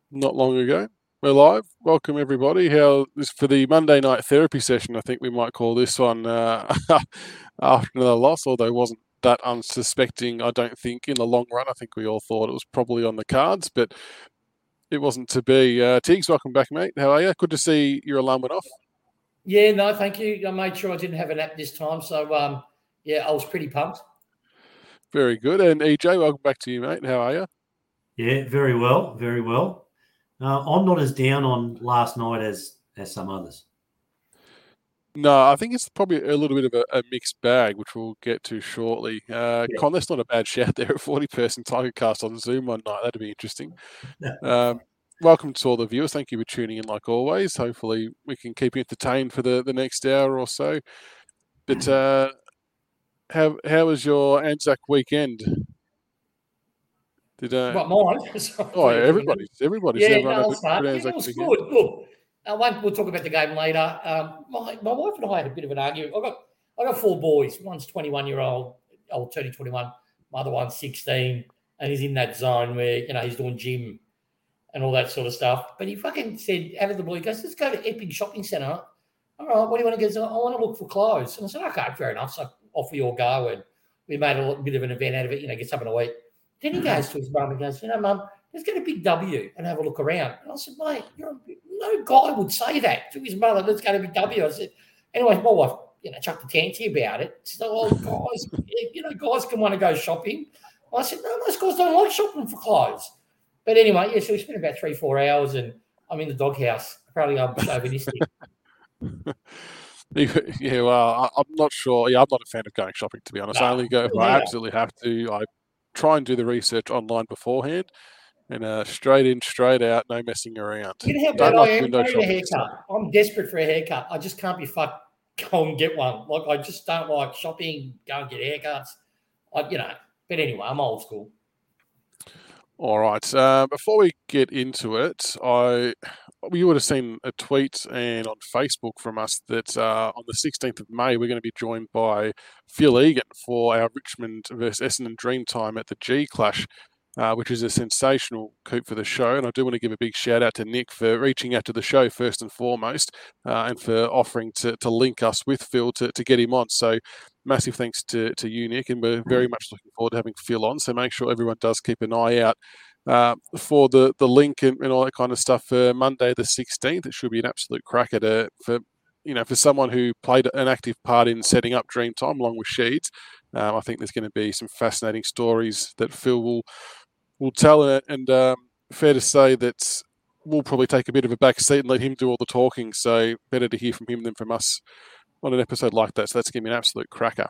not long ago. We're live. Welcome everybody. How this for the Monday night therapy session? I think we might call this one after another loss, although it wasn't that unsuspecting. I don't think in the long run. I think we all thought it was probably on the cards, but it wasn't to be. Tiggs, welcome back, mate. How are you? Good to see your alarm went off. Yeah, no, thank you. I made sure I didn't have a nap this time, so yeah, I was pretty pumped. Very good. And EJ, welcome back to you, mate. How are you? Yeah, very well, very well. I'm not as down on last night as some others. No, I think it's probably a little bit of a mixed bag, which we'll get to shortly. Con, that's not a bad shout there. A 40-person Tiger Cast on Zoom one night. That'd be interesting. Welcome to all the viewers. Thank you for tuning in like always. Hopefully we can keep you entertained for the next hour or so. But how was your Anzac weekend? What, mine? Everybody's. Yeah, no, I'll start. Yeah, it was good. Look, we'll talk about the game later. My wife and I had a bit of an argument. I got four boys. One's 21-year-old, turning 21. My other one's 16, and he's in that zone where he's doing gym and all that sort of stuff. But he fucking said, out of the blue, he goes, let's go to Epping Shopping Centre. All right, what do you want to go? I want to look for clothes. And I said, okay, fair enough. So off we all go, and we made a bit of an event out of it, get something to eat. Then he goes to his mum and goes, Mum, let's get a Big W and have a look around. And I said, mate, no guy would say that to his mother, let's go to Big W. I said, anyway, my wife, chucked a tanty about it. She said, oh, guys, guys can want to go shopping. I said, no, most guys don't like shopping for clothes. But anyway, yeah, so we spent about 3-4 hours and I'm in the doghouse. Apparently I'm chauvinistic. Yeah, well, I'm not sure. Yeah, I'm not a fan of going shopping, to be honest. I only go if I absolutely have to. I try and do the research online beforehand and straight in, straight out, no messing around. You know how bad I am? I need a haircut. I'm desperate for a haircut. I just can't be fucked. Go and get one. Like, I just don't like shopping, go and get haircuts. But anyway, I'm old school. All right. Before we get into it, you would have seen a tweet and on Facebook from us that on the 16th of May, we're going to be joined by Phil Egan for our Richmond versus Essendon Dreamtime at the G Clash, which is a sensational coup for the show. And I do want to give a big shout out to Nick for reaching out to the show first and foremost, and for offering to link us with Phil to get him on. So massive thanks to you, Nick, and we're very much looking forward to having Phil on. So make sure everyone does keep an eye out for the link and all that kind of stuff for Monday the 16th. It should be an absolute cracker for someone who played an active part in setting up Dreamtime along with Sheeds. I think there's going to be some fascinating stories that Phil will tell, and fair to say that we'll probably take a bit of a back seat and let him do all the talking. So better to hear from him than from us on an episode like that. So that's going to be an absolute cracker.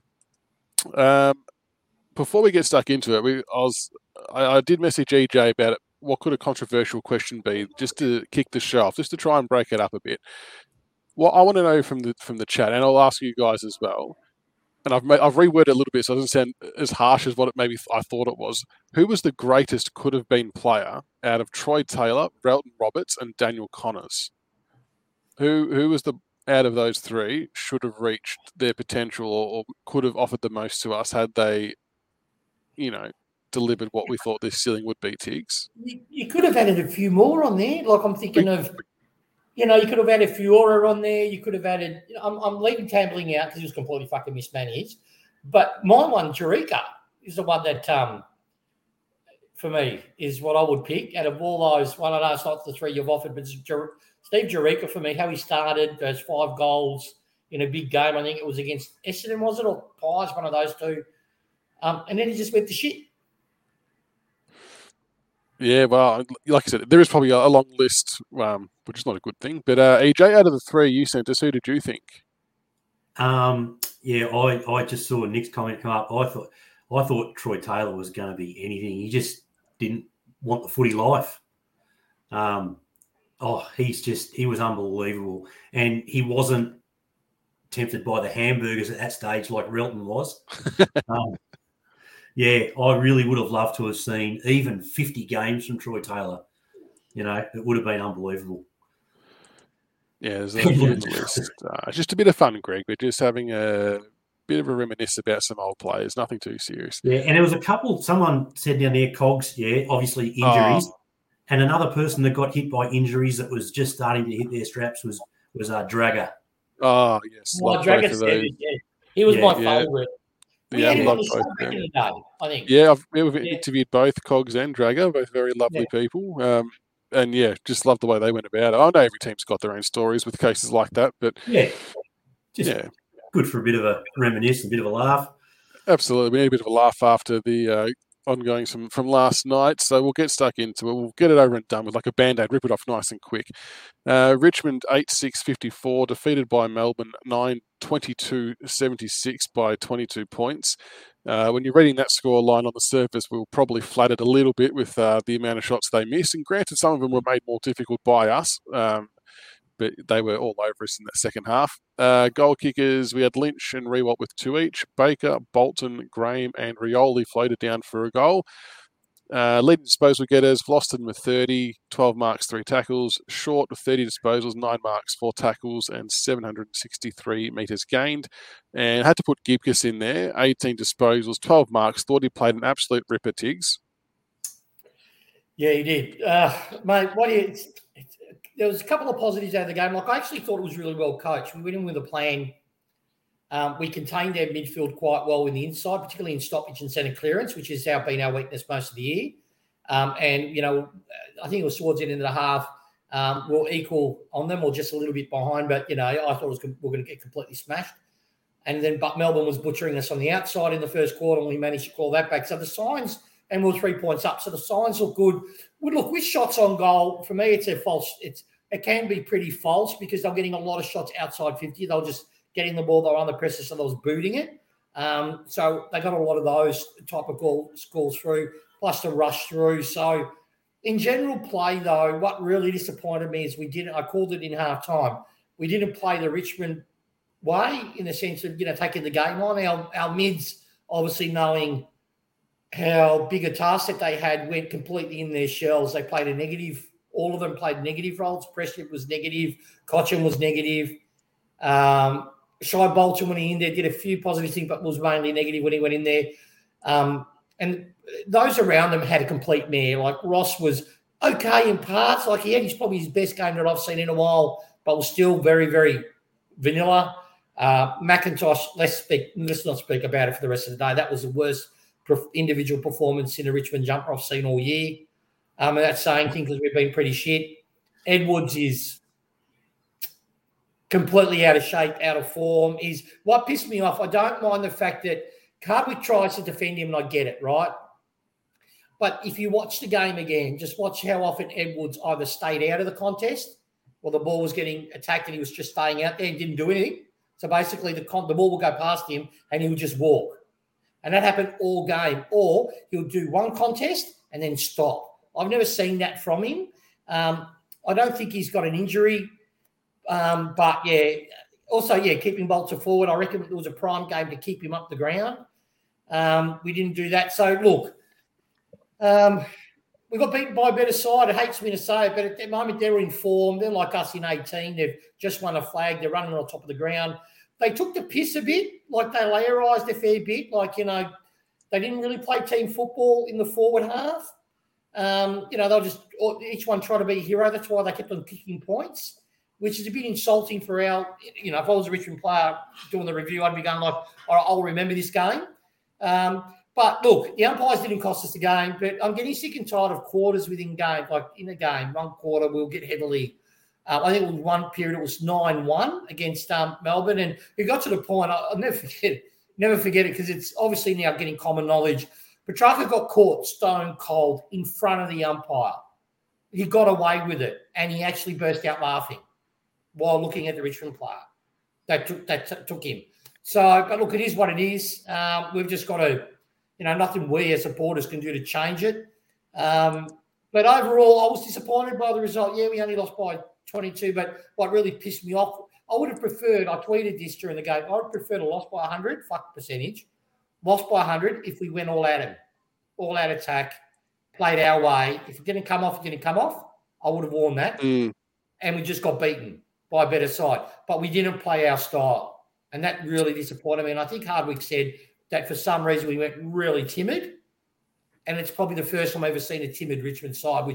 Before we get stuck into it, I did message EJ about it. What could a controversial question be, just to kick the show off, just to try and break it up a bit? What I want to know from the chat, and I'll ask you guys as well, and I've reworded it a little bit so it doesn't sound as harsh as what it maybe I thought it was. Who was the greatest could have been player out of Troy Taylor, Relton Roberts, and Daniel Connors? Who was the out of those three should have reached their potential or could have offered the most to us had they, delivered what we thought this ceiling would be, Tiggs? You could have added a few more on there. Like I'm thinking you could have added Fiora on there. You could have added, I'm leaving Tambling out because he was completely fucking mismanaged. But my one, Jurica, is the one that, for me, is what I would pick out of all those. Well, I know it's not the three you've offered, but Steve Jurica for me, how he started, those 5 goals in a big game. I think it was against Essendon, was it? Or Pies, one of those two. And then he just went to shit. Yeah, well, like I said, there is probably a long list, which is not a good thing. But EJ, out of the three you sent us, who did you think? Yeah, I just saw Nick's comment come up. I thought Troy Taylor was going to be anything. He just didn't want the footy life. He was unbelievable, and he wasn't tempted by the hamburgers at that stage like Relton was. Yeah, I really would have loved to have seen even 50 games from Troy Taylor. It would have been unbelievable. Yeah, there's a little in the list. Just a bit of fun, Greg. We're just having a bit of a reminisce about some old players. Nothing too serious. Yeah, and there was a couple. Someone said down there, Cogs. Yeah, obviously injuries. And another person that got hit by injuries that was just starting to hit their straps was Dragger. Oh, yes. Well, Dragger said it, yeah. He was my favourite. We had him on the show back in the day, I think. Yeah, we've interviewed both Cogs and Dragger, both very lovely people. And, just love the way they went about it. I know every team's got their own stories with cases like that, but... good for a bit of a reminisce, a bit of a laugh. Absolutely. We need a bit of a laugh after the ongoing from last night, so we'll get stuck into it. We'll get it over and done with, like a Band-Aid, rip it off nice and quick. Richmond 8-6-54, defeated by Melbourne 9-22-76 by 22 points. When you're reading that score line on the surface, we were probably flattered a little bit with the amount of shots they missed, and granted some of them were made more difficult by us, but they were all over us in the second half. Goal kickers, we had Lynch and Riewoldt with 2 each. Baker, Bolton, Graham and Rioli floated down for a goal. Leading disposal getters, Vlosten with 30, 12 marks, 3 tackles. Short with 30 disposals, 9 marks, 4 tackles and 763 metres gained. And had to put Gibcus in there, 18 disposals, 12 marks. Thought he played an absolute ripper, Tiggs. Yeah, he did. Mate, there was a couple of positives out of the game. Like, I actually thought it was really well coached. We went in with a plan. We contained their midfield quite well in the inside, particularly in stoppage and centre clearance, which has been our weakness most of the year. I think it was towards the end of the half, we'll equal on them or just a little bit behind. But, I thought we were going to get completely smashed. But Melbourne was butchering us on the outside in the first quarter, and we managed to claw that back. So the signs, and we were 3 points up. So the signs look good. Look, with shots on goal, for me, it can be pretty false because they're getting a lot of shots outside 50. They'll just getting the ball, they're on the presser, so they was booting it. So they got a lot of those type of scores through, plus the rush through. So in general play, though, what really disappointed me is I called it in half-time, we didn't play the Richmond way in the sense of, taking the game on. Our mids, obviously knowing how big a task that they had, went completely in their shells. They played a negative. All of them played negative roles. Prescott was negative. Cochin was negative. Shy Bolton, when he in there, did a few positive things, but was mainly negative when he went in there. And those around them had a complete mare. Like, Ross was okay in parts. Like, he had probably his best game that I've seen in a while, but was still very, very vanilla. McIntosh, let's not speak about it for the rest of the day. That was the worst individual performance in a Richmond jumper I've seen all year. And that's saying things because we've been pretty shit. Edwards is completely out of shape, out of form. What pissed me off, I don't mind the fact that Hardwick tries to defend him, and I get it, right? But if you watch the game again, just watch how often Edwards either stayed out of the contest or the ball was getting attacked and he was just staying out there and didn't do anything. So basically the ball will go past him and he would just walk. And that happened all game. Or he'll do one contest and then stop. I've never seen that from him. I don't think he's got an injury. But, keeping Bolter forward, I reckon it was a prime game to keep him up the ground. We didn't do that. So, look, we got beaten by a better side. It hates me to say it, but at the moment they're in form. They're like us in 18. They've just won a flag. They're running on top of the ground. They took the piss a bit, like they layerised a fair bit. Like, they didn't really play team football in the forward half. They'll just each one try to be a hero. That's why they kept on kicking points, which is a bit insulting for our, if I was a Richmond player doing the review, I'd be going like, all right, I'll remember this game. But look, the umpires didn't cost us the game, but I'm getting sick and tired of quarters within game. Like in a game, one quarter we'll get heavily. I think it was one period, it was 9-1 against Melbourne. And we got to the point, I'll never forget it because it's obviously now getting common knowledge. Petrarca got caught stone cold in front of the umpire. He got away with it and he actually burst out laughing while looking at the Richmond player. That took him. So, but look, it is what it is. We've just got to, nothing we as supporters can do to change it. But overall, I was disappointed by the result. Yeah, we only lost by 22, but what really pissed me off, I would have preferred, I tweeted this during the game, I would prefer to lost by 100, percentage, lost by 100 if we went all at him, all out attack, played our way. If it didn't come off, it didn't come off. I would have worn that. And we just got beaten by a better side. But we didn't play our style. And that really disappointed me. And I think Hardwick said that for some reason we went really timid. And it's probably the first time I've ever seen a timid Richmond side, which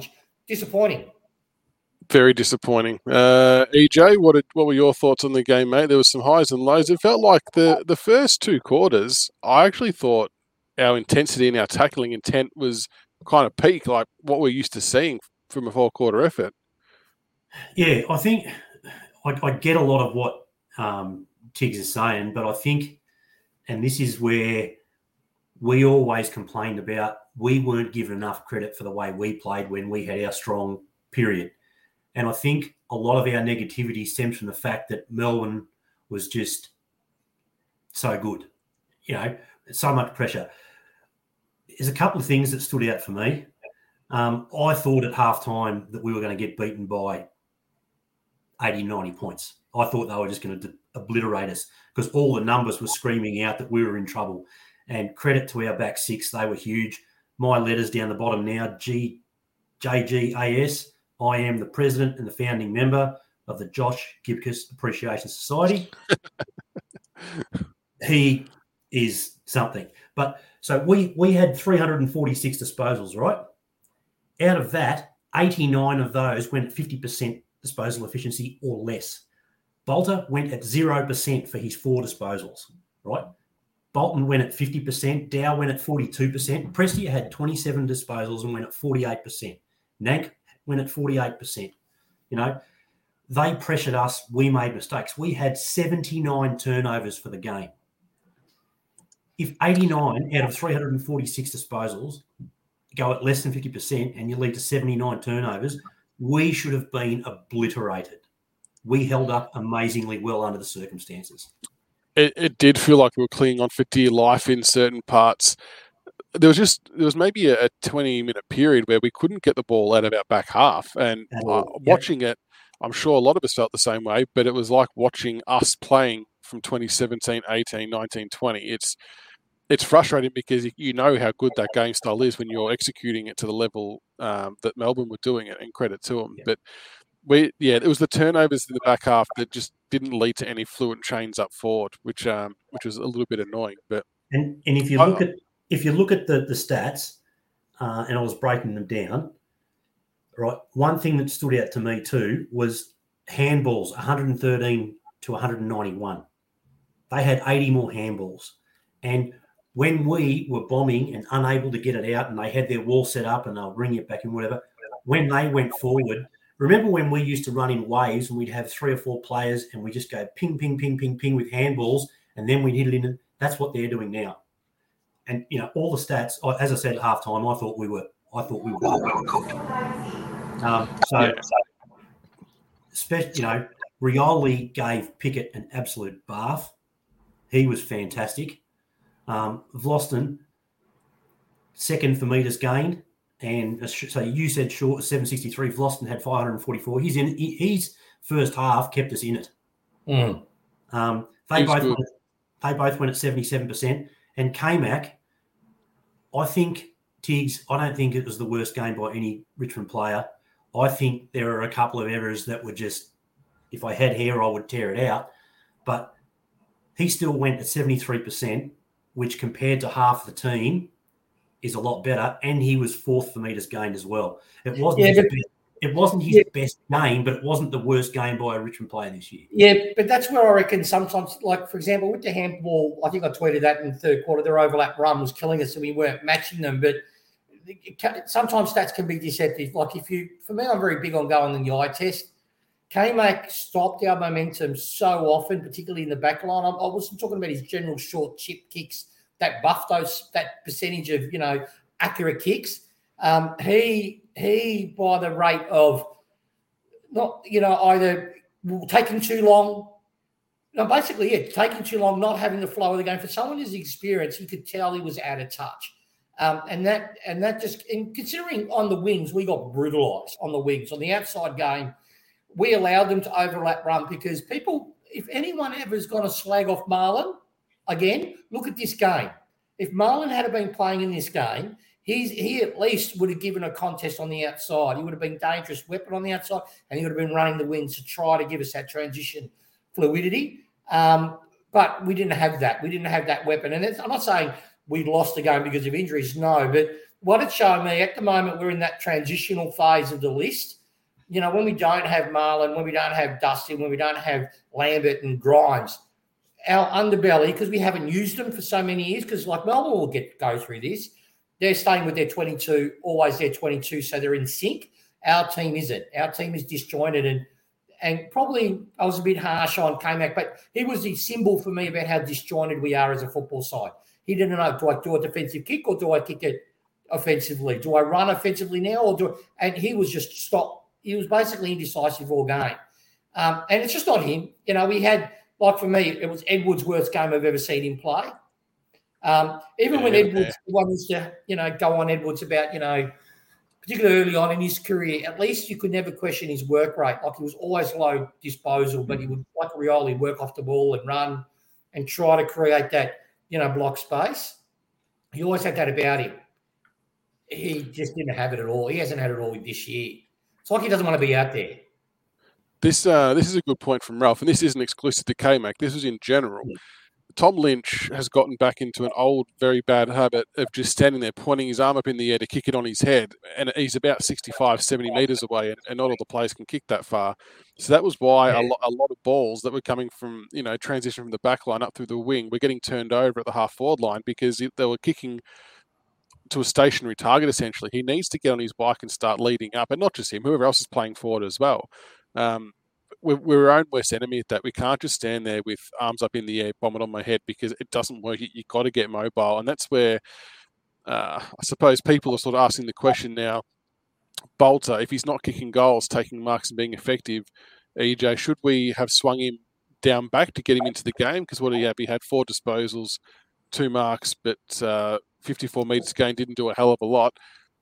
disappointing. Very disappointing. EJ, what were your thoughts on the game, mate? There was some highs and lows. It felt like the first two quarters, I actually thought our intensity and our tackling intent was kind of peak, like what we're used to seeing from a 4-quarter effort. Yeah, I think I get a lot of what Tiggs is saying, but I think, and this is where we always complained about, we weren't given enough credit for the way we played when we had our strong period. And I think a lot of our negativity stems from the fact that Melbourne was just so good, so much pressure. There's a couple of things that stood out for me. I thought at halftime that we were going to get beaten by 80, 90 points. I thought they were just going to obliterate us because all the numbers were screaming out that we were in trouble. And credit to our back six, they were huge. My letters down the bottom now, JGAS. I am the president and the founding member of the Josh Gibcus Appreciation Society. He is something. But so we had 346 disposals, right? Out of that, 89 of those went at 50% disposal efficiency or less. Bolter went at 0% for his 4 disposals, right? Bolton went at 50%. Dow went at 42%. Prestia had 27 disposals and went at 48%. Nank went at 48%. They pressured us. We made mistakes. We had 79 turnovers for the game. If 89 out of 346 disposals go at less than 50% and you lead to 79 turnovers, we should have been obliterated. We held up amazingly well under the circumstances. It did feel like we were clinging on for dear life in certain parts. There was maybe a 20-minute period where we couldn't get the ball out of our back half. And watching it, I'm sure a lot of us felt the same way, but it was like watching us playing from 2017, 18, 19, 20. It's frustrating because you know how good that game style is when you're executing it to the level that Melbourne were doing it, and credit to them. Yeah. But it was the turnovers in the back half that just didn't lead to any fluent chains up forward, which was a little bit annoying. But if you look at the stats, and I was breaking them down, right, one thing that stood out to me too was handballs, 113 to 191. They had 80 more handballs. And when we were bombing and unable to get it out and they had their wall set up and they'll bring it back in, whatever, when they went forward, remember when we used to run in waves and we'd have 3 or 4 players and we just go ping, ping, ping, ping, ping with handballs and then we'd hit it in? That's what they're doing now. And, all the stats, as I said at halftime, I thought we were cooked. Especially, Rioli gave Pickett an absolute bath. He was fantastic. Vlosten, second for metres gained. And so you said short 763. Vlosten had 544. His first half kept us in it. Mm. They both went at 77%. And K-Mac, I think, Tiggs, I don't think it was the worst game by any Richmond player. I think there are a couple of errors that were just, if I had hair, I would tear it out. But he still went at 73%, which compared to half the team is a lot better. And he was 4th for metres gained as well. It wasn't his best game, but it wasn't the worst game by a Richmond player this year. Yeah, but that's where I reckon sometimes, like, for example, with the handball, I think I tweeted that in the third quarter, their overlap run was killing us and we weren't matching them. But sometimes stats can be deceptive. Like for me, I'm very big on going in the eye test. K-Mac stopped our momentum so often, particularly in the back line. I wasn't talking about his general short chip kicks that buffed that percentage of, accurate kicks. He by the rate of not, either taking too long. No, basically, taking too long, not having the flow of the game. For someone who's experienced, you could tell he was out of touch. And that just, in considering on the wings, we got brutalised on the wings. On the outside game, we allowed them to overlap run because people, if anyone ever is going to slag off Marlon, again, look at this game. If Marlon had been playing in this game, he at least would have given a contest on the outside. He would have been a dangerous weapon on the outside, and he would have been running the wings to try to give us that transition fluidity. But we didn't have that. We didn't have that weapon. And I'm not saying we lost the game because of injuries, no, but what it's showing me at the moment, we're in that transitional phase of the list. You know, when we don't have Marlon, when we don't have Dustin, when we don't have Lambert and Grimes, our underbelly, because we haven't used them for so many years, because like Melbourne will go through this, they're staying with their 22, always their 22, so they're in sync. Our team isn't. Our team is disjointed, and probably I was a bit harsh on K-Mac, but he was the symbol for me about how disjointed we are as a football side. He didn't know, do I do a defensive kick or do I kick it offensively? Do I run offensively now or and he was just stopped. He was basically indecisive all game. And it's just not him. You know, we had, like for me, it was Edwards' worst game I've ever seen him play. Even when Edwards used to, you know, go on Edwards about, you know, particularly early on in his career, at least you could never question his work rate. Like he was always low disposal, but he would, like Rioli, work off the ball and run and try to create that, you know, block space. He always had that about him. He just didn't have it at all. He hasn't had it all this year. It's like he doesn't want to be out there. This is a good point from Ralph, and this isn't exclusive to K-Mac. This is in general. Tom Lynch has gotten back into an old, very bad habit of just standing there, pointing his arm up in the air to kick it on his head. And he's about 65, 70 metres away, and not all the players can kick that far. So that was why a lot of balls that were coming from, you know, transition from the back line up through the wing were getting turned over at the half-forward line because they were kicking to a stationary target, essentially. He needs to get on his bike and start leading up, and not just him, whoever else is playing forward as well. We're our own worst enemy at that. We can't just stand there with arms up in the air, bomb it on my head, because it doesn't work. You've got to get mobile. And that's where I suppose people are sort of asking the question now, Bolter, if he's not kicking goals, taking marks and being effective, EJ, should we have swung him down back to get him into the game? Because what he had? He had 4 disposals, 2 marks, but 54 metres gained, didn't do a hell of a lot.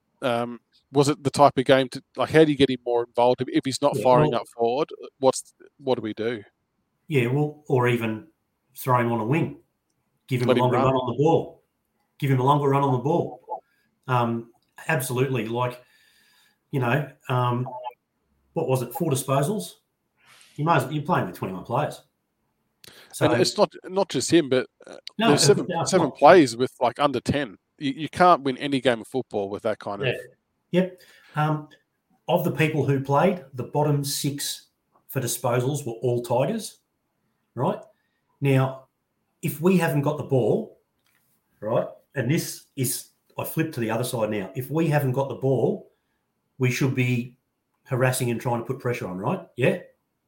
Was it the type of game to, like, how do you get him more involved? If he's not firing up forward, what do we do? Yeah, well, or even throw him on a wing. Give him a longer run on the ball. Give him a longer run on the ball. Absolutely. Like, you know, what was it, 4 disposals? You're playing with 21 players. So, and it's not just him, but there's seven players with like under 10. You can't win any game of football with that kind of... Yep. Of the people who played, the bottom 6 for disposals were all Tigers, right? Now, if we haven't got the ball, right, and this is, I flip to the other side now. If we haven't got the ball, we should be harassing and trying to put pressure on, right? Yeah?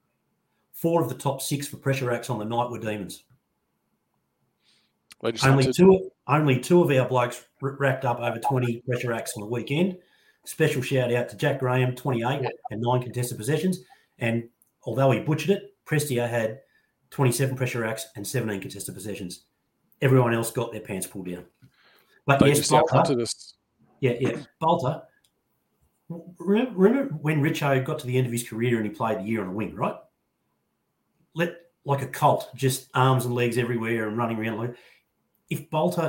4 of the top 6 for pressure acts on the night were Demons. Only two of our blokes racked up over 20 pressure acts on the weekend. Special shout out to Jack Graham, 28 and 9 contested possessions. And although he butchered it, Prestia had 27 pressure acts and 17 contested possessions. Everyone else got their pants pulled down. But yes, Bolter. Bolter. Remember when Richo got to the end of his career and he played the year on a wing, right? Like a colt, just arms and legs everywhere and running around. If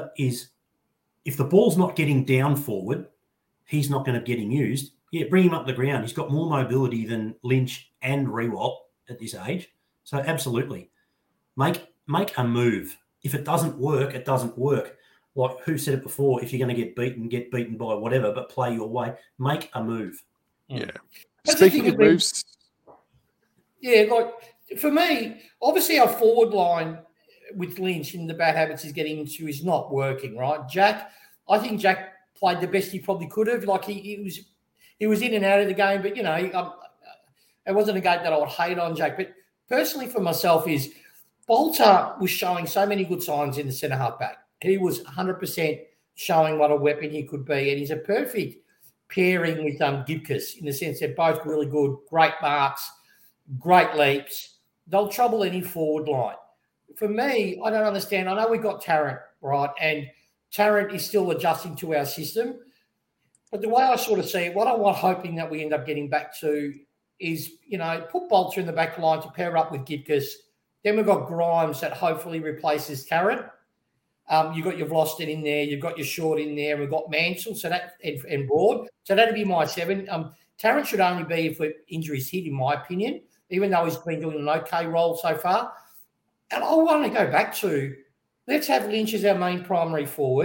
the ball's not getting down forward, he's not going to get him used. Yeah, bring him up the ground. He's got more mobility than Lynch and Rewalt at this age. So absolutely, make a move. If it doesn't work, it doesn't work. Like who said it before? If you're going to get beaten by whatever, but play your way. Make a move. Yeah. Speaking of moves. Yeah, like for me, obviously our forward line with Lynch and the bad habits he's getting into is not working, right? I think Jack played the best he probably could have. Like he was in and out of the game, but you know, it wasn't a game that I would hate on Jack. But personally, for myself, is Bolter was showing so many good signs in the centre half back. He was 100% showing what a weapon he could be, and he's a perfect pairing with Gibcus in the sense they're both really good, great marks, great leaps. They'll trouble any forward line. For me, I don't understand. I know we got Tarrant, right? And Tarrant is still adjusting to our system. But the way I sort of see it, what I'm hoping that we end up getting back to is, you know, put Bolter in the back line to pair up with Gibcus. Then we've got Grimes that hopefully replaces Tarrant. You've got your Vlosten in there. You've got your Short in there. We've got Mansell and Broad. So that'd be my 7. Tarrant should only be if injuries hit, in my opinion, even though he's been doing an okay role so far. And I want to go back to, let's have Lynch as our main primary forward.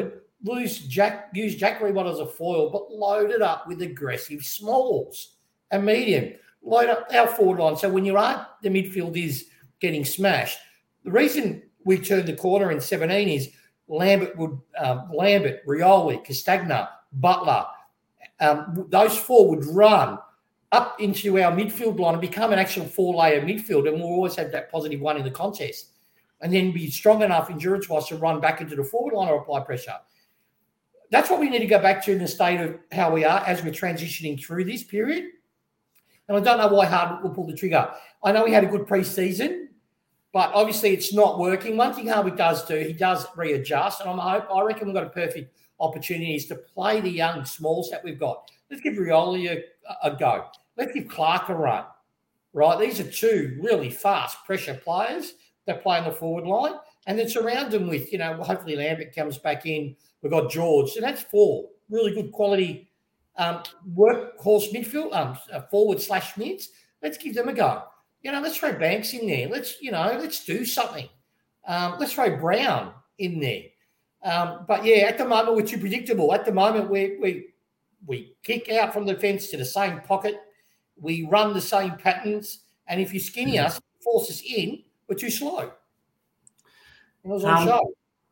use Jack Rewalt as a foil, but load it up with aggressive smalls and medium. Load up our forward line. So when you're at the midfield is getting smashed, the reason we turned the corner in 17 is Lambert, Rioli, Castagna, Butler, those four would run up into our midfield line and become an actual four-layer midfield, and we'll always have that positive one in the contest, and then be strong enough endurance-wise to run back into the forward line or apply pressure. That's what we need to go back to in the state of how we are as we're transitioning through this period. And I don't know why Hardwick will pull the trigger. I know he had a good pre-season, but obviously it's not working. One thing Hardwick does do, he does readjust, and I reckon we've got a perfect opportunity is to play the young smalls that we've got. Let's give Rioli a go. Let's give Clark a run, right? These are two really fast pressure players that play on the forward line, and then surround them with, hopefully Lambert comes back in. We've got George. So that's four really good quality workhorse midfield, forward/mids. Let's give them a go. Let's throw Banks in there. Let's do something. Let's throw Brown in there. But yeah, at the moment we're too predictable. At the moment we kick out from the fence to the same pocket. We run the same patterns, and if you skinny us, force us in, we're too slow. And it was on show.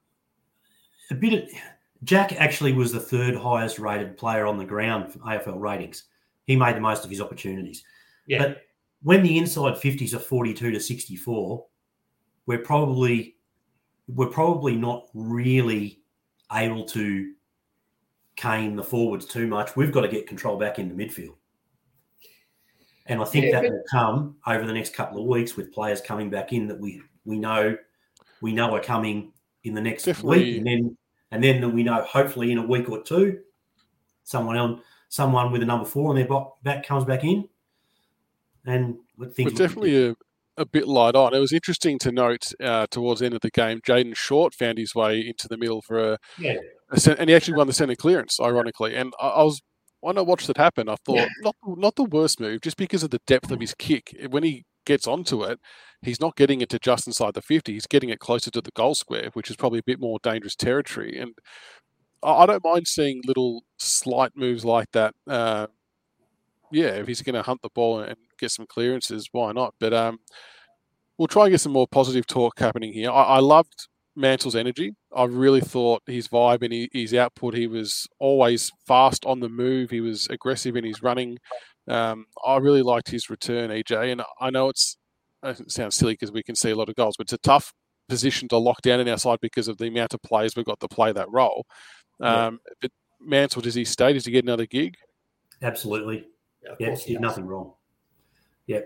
Jack actually was the third highest rated player on the ground for AFL ratings. He made the most of his opportunities. Yeah. But when the inside 50s are 42 to 64, we're probably not really able to cane the forwards too much. We've got to get control back in the midfield. And I think that will come over the next couple of weeks with players coming back in that we know are coming in the next week. And then we know hopefully in a week or two, someone with a number 4 on their back comes back in. And things we're definitely a bit light on. It was interesting to note towards the end of the game, Jaden Short found his way into the middle for and he actually won the centre clearance, ironically. And when I watched it happen, I thought, not the worst move, just because of the depth of his kick. When he gets onto it, he's not getting it to just inside the 50. He's getting it closer to the goal square, which is probably a bit more dangerous territory. And I don't mind seeing little slight moves like that. If he's going to hunt the ball and get some clearances, why not? But we'll try and get some more positive talk happening here. I loved Mantle's energy. I really thought his vibe and his output, he was always fast on the move. He was aggressive in his running. I really liked his return, EJ. And I know it sounds silly because we can see a lot of goals, but it's a tough position to lock down in our side because of the amount of players we've got to play that role. But Mantle, does he stay? Does he get another gig? Absolutely. Yeah, he did nothing wrong. Yeah.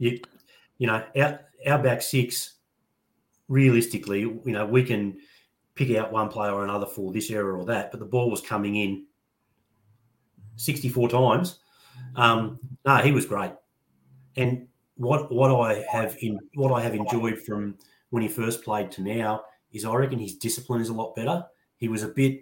Our back six, realistically, we can pick out one player or another for this era or that, but the ball was coming in 64 times. He was great. And what I have enjoyed from when he first played to now is I reckon his discipline is a lot better. He was a bit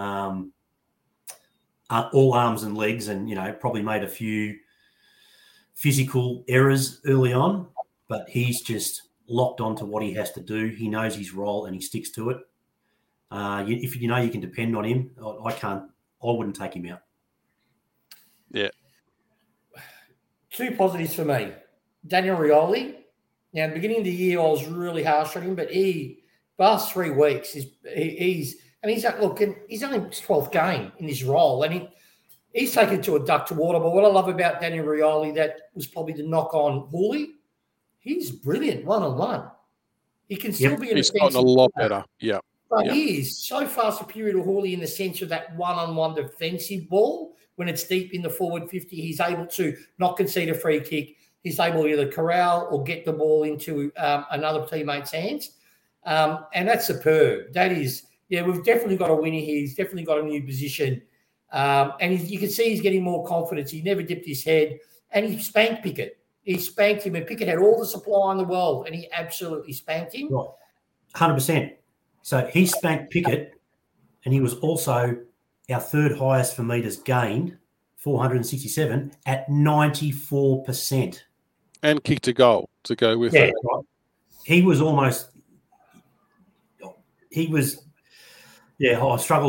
all arms and legs, and probably made a few physical errors early on, but he's just locked onto what he has to do. He knows his role and he sticks to it. If you can depend on him, I wouldn't take him out. Yeah. Two positives for me. Daniel Rioli. Now, at the beginning of the year, I was really harsh on him, but past 3 weeks, he's only his 12th game in his role, and he's taken to a duck to water. But what I love about Daniel Rioli, that was probably the knock on Hooley, he's brilliant one-on-one. He can still be an he's gotten a lot better. Yeah. But he is so far superior to Hooley in the sense of that one-on-one defensive ball. When it's deep in the forward 50, he's able to not concede a free kick. He's able to either corral or get the ball into another teammate's hands. And that's superb. That is, we've definitely got a winner here. He's definitely got a new position. And you can see he's getting more confidence. He never dipped his head. And he spanked Pickett. He spanked him. And Pickett had all the supply in the world, and he absolutely spanked him. Right. 100%. So he spanked Pickett, and he was also our third highest for metres gained, 467, at 94%. And kicked a goal to go with it. Right. He was almost – I struggle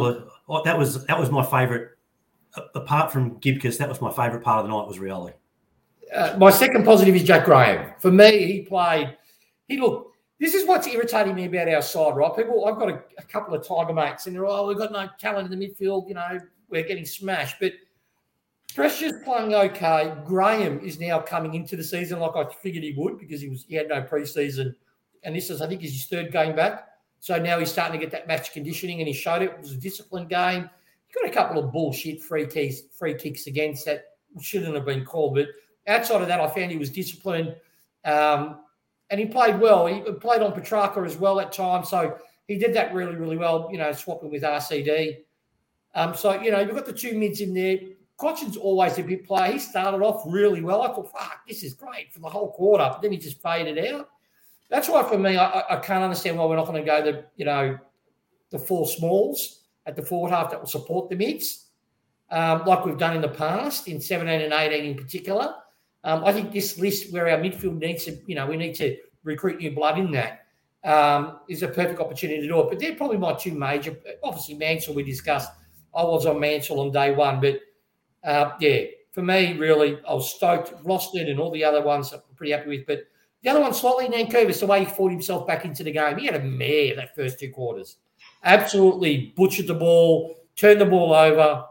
that was my favourite. Apart from Gibcus, that was my favourite part of the night was Rioli. My second positive is Jack Graham. For me, looked. This is what's irritating me about our side, right? I've got a couple of Tiger mates, and they're, we've got no talent in the midfield. We're getting smashed. But Pressure's playing okay. Graham is now coming into the season like I figured he would because he had no preseason, and this is, I think, his third game back. So now he's starting to get that match conditioning, and he showed it. It was a disciplined game. He got a couple of bullshit free kicks against that shouldn't have been called. But outside of that, I found he was disciplined. And he played well. He played on Petrarca as well at times. So he did that really, really well, swapping with RCD. So, you've got the two mids in there. Cochin's always a big player. He started off really well. I thought, fuck, this is great for the whole quarter. But then he just faded out. That's why, for me, I can't understand why we're not going to go the four smalls at the forward half that will support the mids, like we've done in the past, in 17 and 18 in particular. I think this list where our midfield needs to, we need to recruit new blood in that, is a perfect opportunity to do it. But they're probably my two major. Obviously, Mansell we discussed. I was on Mansell on day one. But, for me, really, I was stoked. Roston and all the other ones I'm pretty happy with. But the other one, slightly, Nankervis, the way he fought himself back into the game. He had a mare that first two quarters. Absolutely butchered the ball, turned the ball over.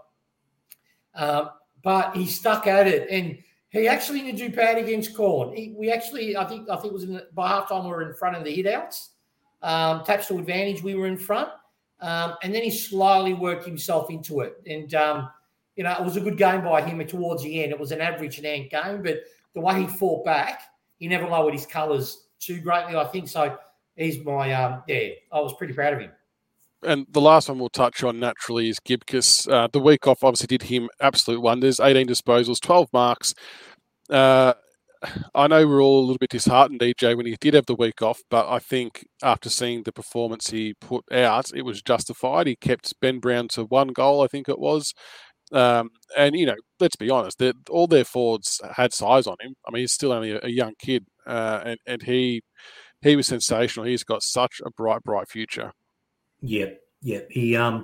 But he stuck at it. And he actually didn't do bad against Corn. I think it was by halftime we were in front of the hit-outs. Taps to advantage, we were in front. And then he slowly worked himself into it. And, it was a good game by him towards the end. It was an average and ant game, but the way he fought back, he never lowered his colours too greatly, I think. So he's my, I was pretty proud of him. And the last one we'll touch on naturally is Gibcus. The week off obviously did him absolute wonders. 18 disposals, 12 marks. I know we're all a little bit disheartened, DJ, when he did have the week off, but I think after seeing the performance he put out, it was justified. He kept Ben Brown to 1 goal, I think it was. And, let's be honest, all their forwards had size on him. I mean, he's still only a young kid, and he was sensational. He's got such a bright future. Yeah. He, I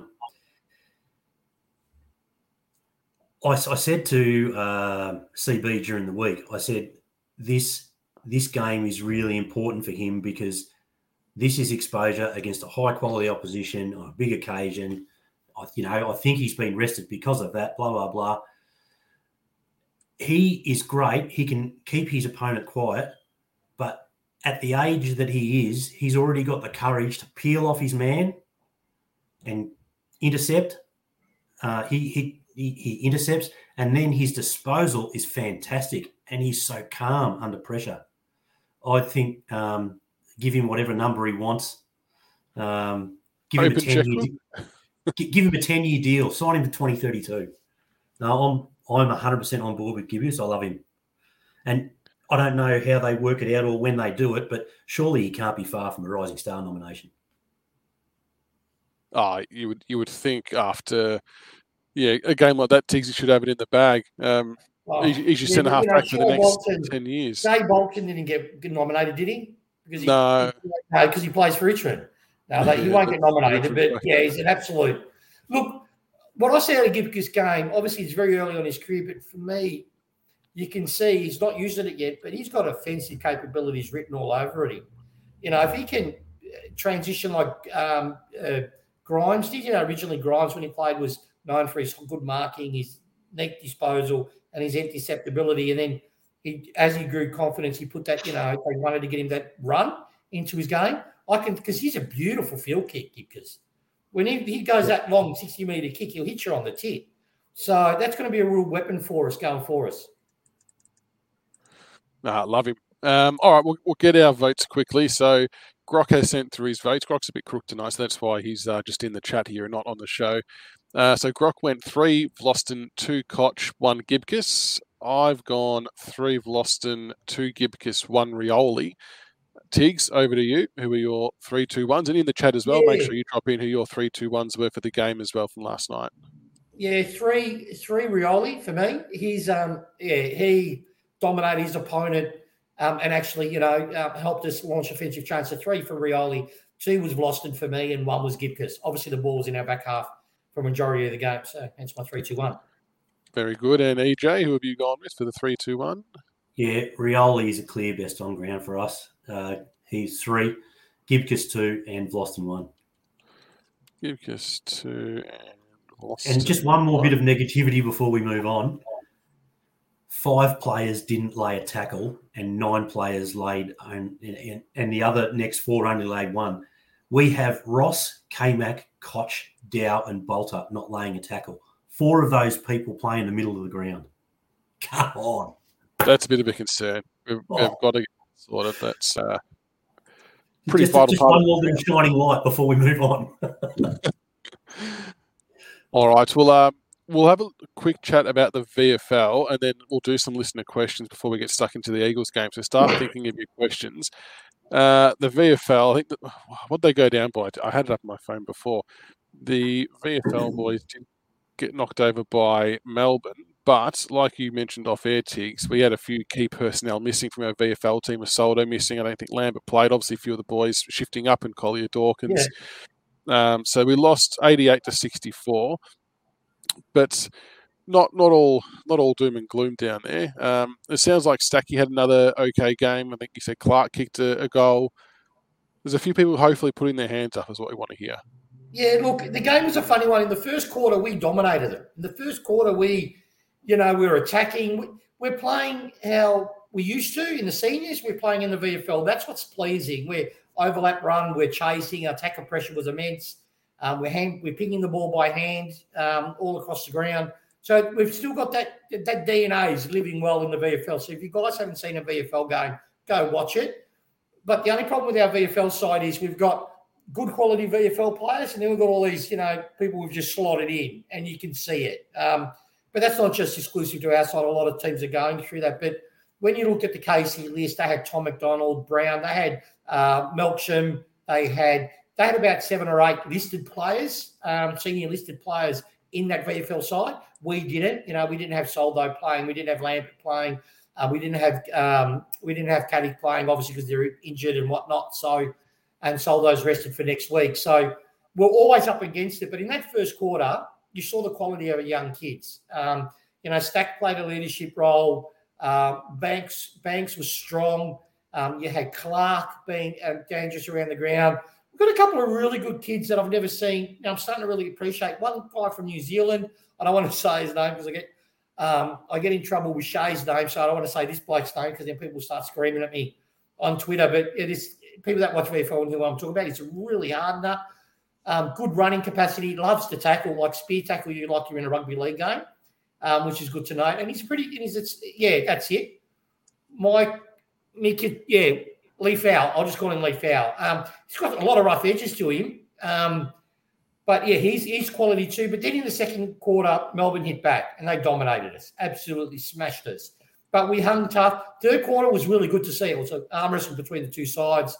said to CB during the week, I said, this game is really important for him because this is exposure against a high-quality opposition on a big occasion. I think he's been rested because of that, blah, blah, blah. He is great. He can keep his opponent quiet, but at the age that he is, he's already got the courage to peel off his man and intercept. He intercepts, and then his disposal is fantastic, and he's so calm under pressure. I think give him whatever number he wants. Give him a 10-year deal. Sign him to 2032. No, I'm 100% on board with Gibcus. I love him, and I don't know how they work it out or when they do it, but surely he can't be far from a Rising Star nomination. You would think after a game like that, Tiggsy should have it in the bag. He's your centre half back for the next 10 years. Jay Bolton didn't get nominated, did he? Because he plays for Richmond. No, he won't get nominated, but he's an absolute. Look, what I see out of Gibcus game, obviously it's very early on in his career, but for me, you can see he's not using it yet, but he's got offensive capabilities written all over him. If he can transition like Grimes did, originally Grimes when he played was known for his good marking, his neat disposal, and his interceptability. And then as he grew confidence, he put that, they wanted to get him that run into his game. Because he's a beautiful field kick, because when he goes that long 60-metre kick, he'll hit you on the tip. So that's going to be a real weapon for us going for us. Love him. All right, we'll get our votes quickly. So Grock has sent through his votes. Grock's a bit crooked tonight, so that's why he's just in the chat here and not on the show. So Grock went 3 Vlauston, 2 Koch, 1 Gibcus. I've gone 3 Vlauston, 2 Gibcus, 1 Rioli. Tiggs, over to you. Who are your 3-2-1s? And in the chat as well, make sure you drop in who your 3-2-1s were for the game as well from last night. Yeah, three Rioli for me. He's he dominated his opponent and actually, helped us launch offensive change. So 3 for Rioli, 2 was Vlauston for me, and 1 was Gibcus. Obviously, the ball was in our back half for a majority of the game. So hence my 3-2-1. Very good. And EJ, who have you gone with for the 3-2-1? Yeah, Rioli is a clear best on ground for us. He's 3, Gibcus 2, and Vlosten 1. Gibcus 2 and Vlosten. And just one more bit of negativity before we move on. 5 players didn't lay a tackle, and 9 players laid, and the other next 4 only laid 1. We have Ross, K-Mac, Koch, Dow, and Bolter not laying a tackle. 4 of those people play in the middle of the ground. Come on. That's a bit of a concern. We've got to get sorted. That's pretty vital. Just one more bit of shining light before we move on. All right. We'll have a quick chat about the VFL, and then we'll do some listener questions before we get stuck into the Eagles game. So start thinking of your questions. The VFL, I think, what'd they go down by? I had it up on my phone before. The VFL boys did get knocked over by Melbourne, but like you mentioned off air, Tiggs, we had a few key personnel missing from our VFL team. Soldo missing. I don't think Lambert played. Obviously, a few of the boys shifting up, and Collier Dawkins. Yeah. So we lost 88-64, but not all doom and gloom down there. It sounds like Stacky had another okay game. I think you said Clark kicked a goal. There's a few people hopefully putting their hands up is what we want to hear. Yeah, look, the game was a funny one. In the first quarter, we dominated it. In the first quarter, we were attacking. We're playing how we used to in the seniors. We're playing in the VFL. That's what's pleasing. We're overlap run. We're chasing. Our tackle pressure was immense. We're picking the ball by hand all across the ground. So we've still got that DNA is living well in the VFL. So if you guys haven't seen a VFL game, go watch it. But the only problem with our VFL side is we've got good quality VFL players, and then we've got all these, people we've just slotted in, and you can see it. But that's not just exclusive to our side. A lot of teams are going through that. But when you look at the KC list, they had Tom McDonald, Brown, they had Melksham, they had about 7 or 8 listed players, senior listed players in that VFL side. We didn't. We didn't have Soldo playing. We didn't have Lambert playing. We didn't have Caddick playing, obviously, because they're injured and whatnot. And Soldo's rested for next week. So we're always up against it. But in that first quarter, you saw the quality of our young kids. Stack played a leadership role. Banks was strong. You had Clark being dangerous around the ground. We've got a couple of really good kids that I've never seen. I'm starting to really appreciate one guy from New Zealand. I don't want to say his name because I get in trouble with Shay's name, so I don't want to say this bloke's name because then people start screaming at me on Twitter. But it is people that watch VFL know what I'm talking about. It's a really hard nut. Good running capacity. Loves to tackle, like spear tackle you like you're in a rugby league game, which is good to know. And he's that's it. Lee Fowl. I'll just call him Lee Fowl. He's got a lot of rough edges to him. But yeah, he's quality too. But then in the second quarter, Melbourne hit back and they dominated us. Absolutely smashed us. But we hung tough. Third quarter was really good to see. It was an arm wrestle between the two sides.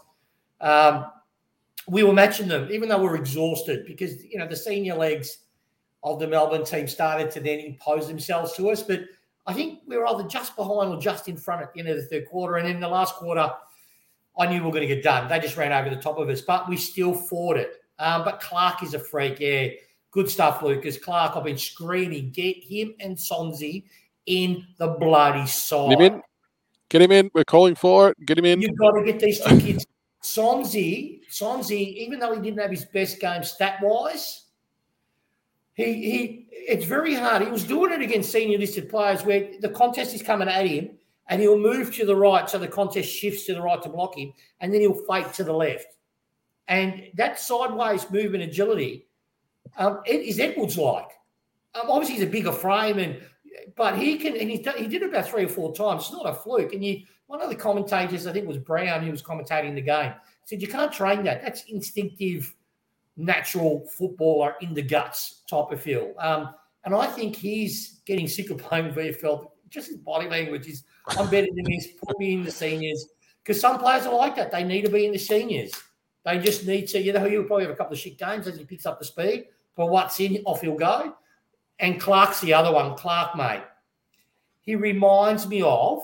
We were matching them, even though we were exhausted because, the senior legs of the Melbourne team started to then impose themselves to us. But I think we were either just behind or just in front at the end of the third quarter. And in the last quarter, I knew we were going to get done. They just ran over the top of us, but we still fought it. But Clark is a freak, yeah. Good stuff, Lucas. Clark, I've been screaming, get him and Sonzi in the bloody side. Get him in. We're calling for it. Get him in. You've got to get these 2 kids. Sonzi, even though he didn't have his best game stat-wise, it's very hard. He was doing it against senior listed players where the contest is coming at him and he'll move to the right so the contest shifts to the right to block him, and then he'll fake to the left. And that sideways movement agility is Edwards like. Obviously, he's a bigger frame, but he can, and he did it about 3 or 4 times. It's not a fluke. And one of the commentators, I think it was Brown, who was commentating the game, said you can't train that. That's instinctive, natural footballer in the guts type of feel. And I think he's getting sick of playing VFL. Just his body language is, I'm better than this, put me in the seniors. Because some players are like that. They need to be in the seniors. They just need to, he'll probably have a couple of shit games as he picks up the speed. But what's in, off he'll go. And Clark's the other one. Clark, mate. He reminds me of,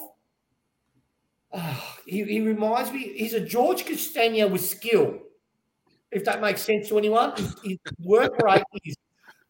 he reminds me, he's a George Castagna with skill, if that makes sense to anyone. His work rate is,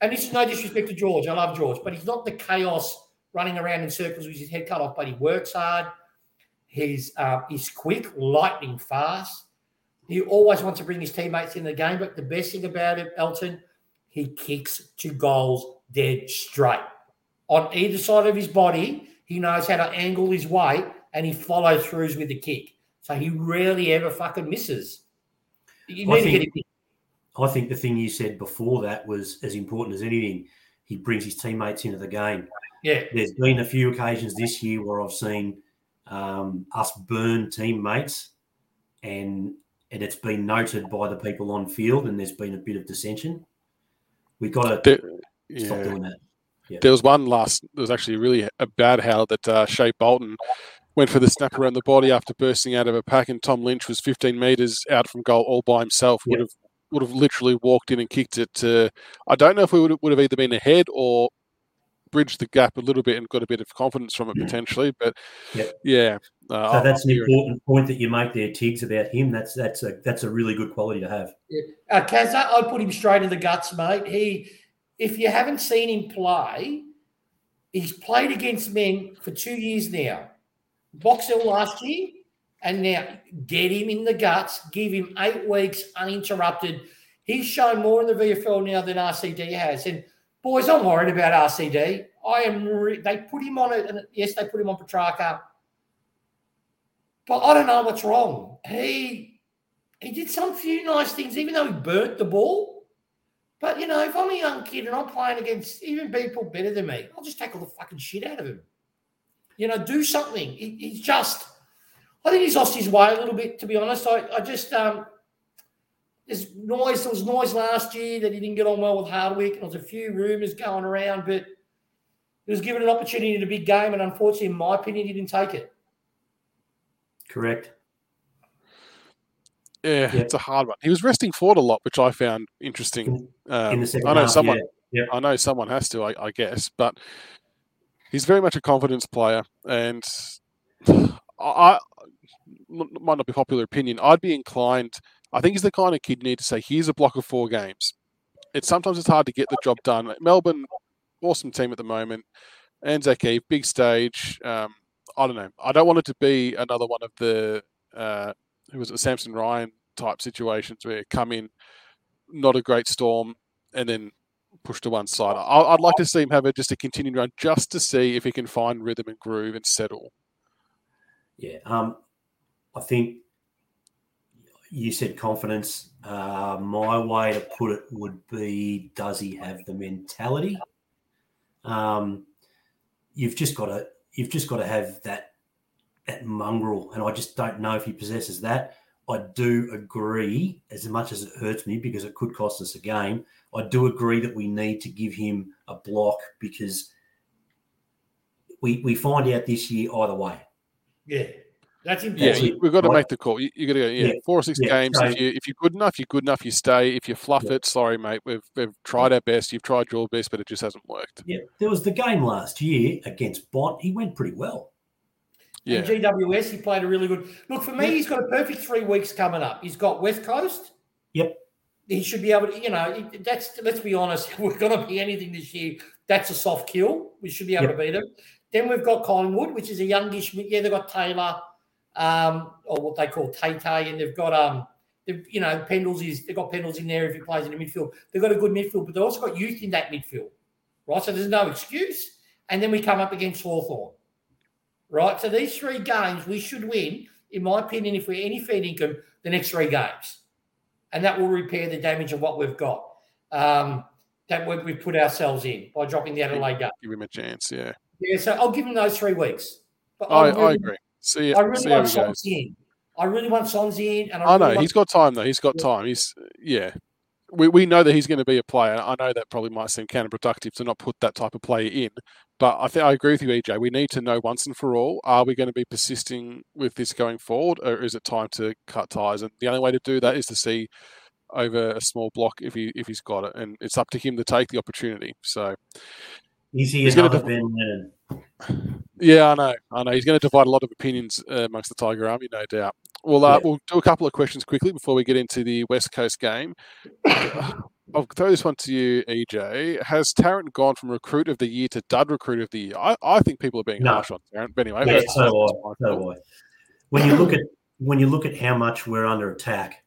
and this is no disrespect to George. I love George, but he's not the chaos running around in circles with his head cut off, but he works hard. He's quick, lightning fast. He always wants to bring his teammates in the game, but the best thing about it, Elton, he kicks 2 goals dead straight. On either side of his body, he knows how to angle his weight, and he follows throughs with the kick. So he rarely ever fucking misses. You need to get him in. I think the thing you said before that was as important as anything. He brings his teammates into the game. Yeah. There's been a few occasions this year where I've seen us burn teammates, and it's been noted by the people on field, and there's been a bit of dissension. We've got to stop doing that. Yeah. There was actually really a bad howl that Shea Bolton went for the snap around the body after bursting out of a pack, and Tom Lynch was 15 metres out from goal all by himself. Yep. Would have literally walked in and kicked it. I don't know if we would have either been ahead or bridged the gap a little bit and got a bit of confidence from it potentially. But yeah. So that's an important point that you make there, Tiggs, about him. That's a really good quality to have. Yeah. Kazza, I put him straight in the guts, mate. If you haven't seen him play, he's played against men for 2 years now. Boxell last year, and now get him in the guts, give him 8 weeks uninterrupted. He's shown more in the VFL now than RCD has. And, boys, I'm worried about RCD. They put him on it, and yes, they put him on Petrarca. But I don't know what's wrong. He did some few nice things, even though he burnt the ball. But, if I'm a young kid and I'm playing against even people better than me, I'll just take all the fucking shit out of him. Do something. He's just – I think he's lost his way a little bit, to be honest. I just there was noise last year that he didn't get on well with Hardwick. There was a few rumours going around, but he was given an opportunity in a big game, and unfortunately, in my opinion, he didn't take it. Correct. Yeah, it's a hard one. He was resting forward a lot, which I found interesting. In the second I know half, someone. yeah. I know someone has to, I guess, but he's very much a confidence player, and I might not be popular opinion. I'd be inclined. I think he's the kind of kid you need to say, "Here's a block of 4 games." Sometimes it's hard to get the job done. Melbourne, awesome team at the moment. Anzac Eve, big stage. I don't know. I don't want it to be another one of the who was it, Samson Ryan type situations where you come in, not a great storm, and then push to one side. I'd like to see him have just a continued run, just to see if he can find rhythm and groove and settle. Yeah, I think you said confidence. My way to put it would be, does he have the mentality? You've just got to have that mongrel, and I just don't know if he possesses that. I do agree, as much as it hurts me because it could cost us a game, I do agree that we need to give him a block, because we find out this year either way. Yeah, that's important. Yeah, we've got to make the call. You got to go. 4 or 6 games. So, if you're good enough, you're good enough. You stay. If you fluff it, sorry, mate. We've tried our best. You've tried your best, but it just hasn't worked. Yeah, there was the game last year against Bont. He went pretty well. Yeah. And GWS, he played a really good. Look, for me, he's got a perfect 3 weeks coming up. He's got West Coast. Yep. He should be able to, let's be honest, if we're going to be anything this year, that's a soft kill. We should be able to beat them. Then we've got Collingwood, which is a youngish, they've got Taylor, or what they call Tay, and they've got, Pendles they've got Pendles in there if he plays in the midfield. They've got a good midfield, but they've also got youth in that midfield, right? So there's no excuse. And then we come up against Hawthorn. Right, so these 3 games we should win, in my opinion, if we're any fair income, the next 3 games. And that will repair the damage of what we've got, that we've put ourselves in by dropping the Adelaide game. Give him a chance, yeah. Yeah, so I'll give him those 3 weeks. But I agree. I really want Songs in. I really want Songs in. And I know, he's got time, though. He's got time. We know that he's going to be a player. I know that probably might seem counterproductive to not put that type of player in, but I agree with you, EJ. We need to know once and for all, are we going to be persisting with this going forward, or is it time to cut ties? And the only way to do that is to see over a small block if he's got it, and it's up to him to take the opportunity. So he's another Ben Lennon. Yeah, I know. He's going to divide a lot of opinions amongst the Tiger Army, no doubt. Well, we'll do a couple of questions quickly before we get into the West Coast game. I'll throw this one to you, EJ. Has Tarrant gone from recruit of the year to dud recruit of the year? I think people are being harsh on Tarrant, but anyway. Yeah, so do I. When you look at how much we're under attack,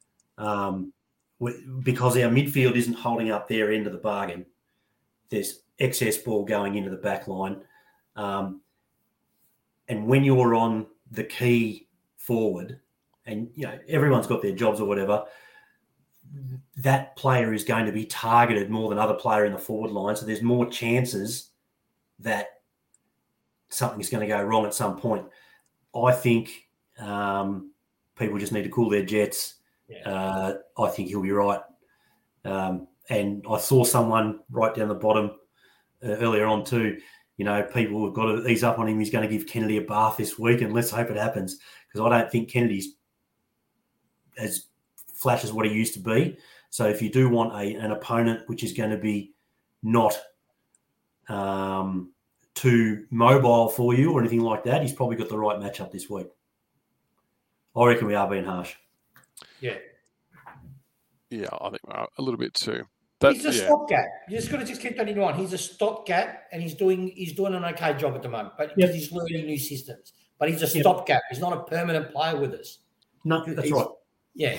because our midfield isn't holding up their end of the bargain, there's excess ball going into the back line. And when you're on the key forward, and everyone's got their jobs or whatever, that player is going to be targeted more than other player in the forward line. So there's more chances that something's going to go wrong at some point. I think people just need to cool their jets. Yeah. I think he'll be right. And I saw someone right down the bottom earlier on too. People have got to ease up on him. He's going to give Kennedy a bath this week, and let's hope it happens, because I don't think Kennedy's as flash as what he used to be. So if you do want an opponent which is going to be not too mobile for you or anything like that, he's probably got the right matchup this week. I reckon we are being harsh. Yeah. Yeah, I think a little bit too. He's a stopgap. You just got to keep that in mind. He's a stopgap, and he's doing an okay job at the moment, but because he's learning new systems. But he's a stopgap. He's not a permanent player with us. No, that's right. Yeah.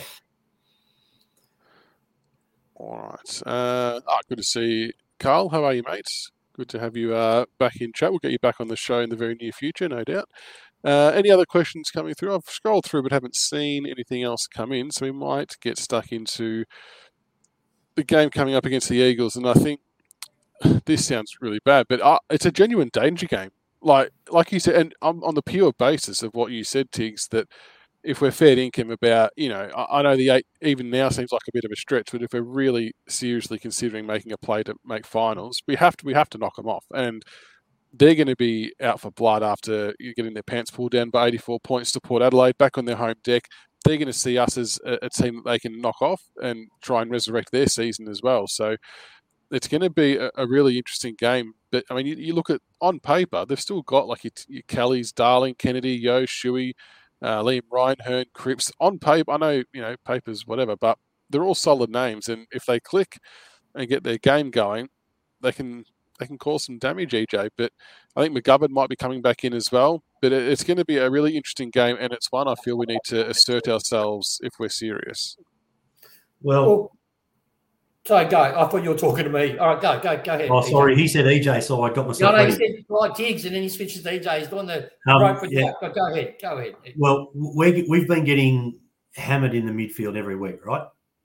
All right. Good to see Carl. How are you, mates? Good to have you back in chat. We'll get you back on the show in the very near future, no doubt. Any other questions coming through? I've scrolled through but haven't seen anything else come in, so we might get stuck into the game coming up against the Eagles. And I think this sounds really bad, but it's a genuine danger game. Like you said, and on the pure basis of what you said, Tiggs, that if we're fair income about, I know the 8 even now seems like a bit of a stretch, but if we're really seriously considering making a play to make finals, we have to knock them off. And they're going to be out for blood after getting their pants pulled down by 84 points to Port Adelaide back on their home deck. They're going to see us as a team that they can knock off and try and resurrect their season as well. So it's going to be a really interesting game. But, I mean, you look at, on paper, they've still got like your Kellys, Darling, Kennedy, Yo, Shuey, Liam Ryan, Hearn, Cripps. On paper, I know, paper's whatever, but they're all solid names. And if they click and get their game going, they can cause some damage, EJ. But I think McGovern might be coming back in as well. But it's going to be a really interesting game, and it's one I feel we need to assert ourselves if we're serious. Well, sorry, go. I thought you were talking to me. All right, go ahead. Oh, sorry, he said EJ, so I got myself. No, he said like Tiggs, and then he switches to EJ. He's doing the rope with that. But go ahead. Well, we've been getting hammered in the midfield every week, right?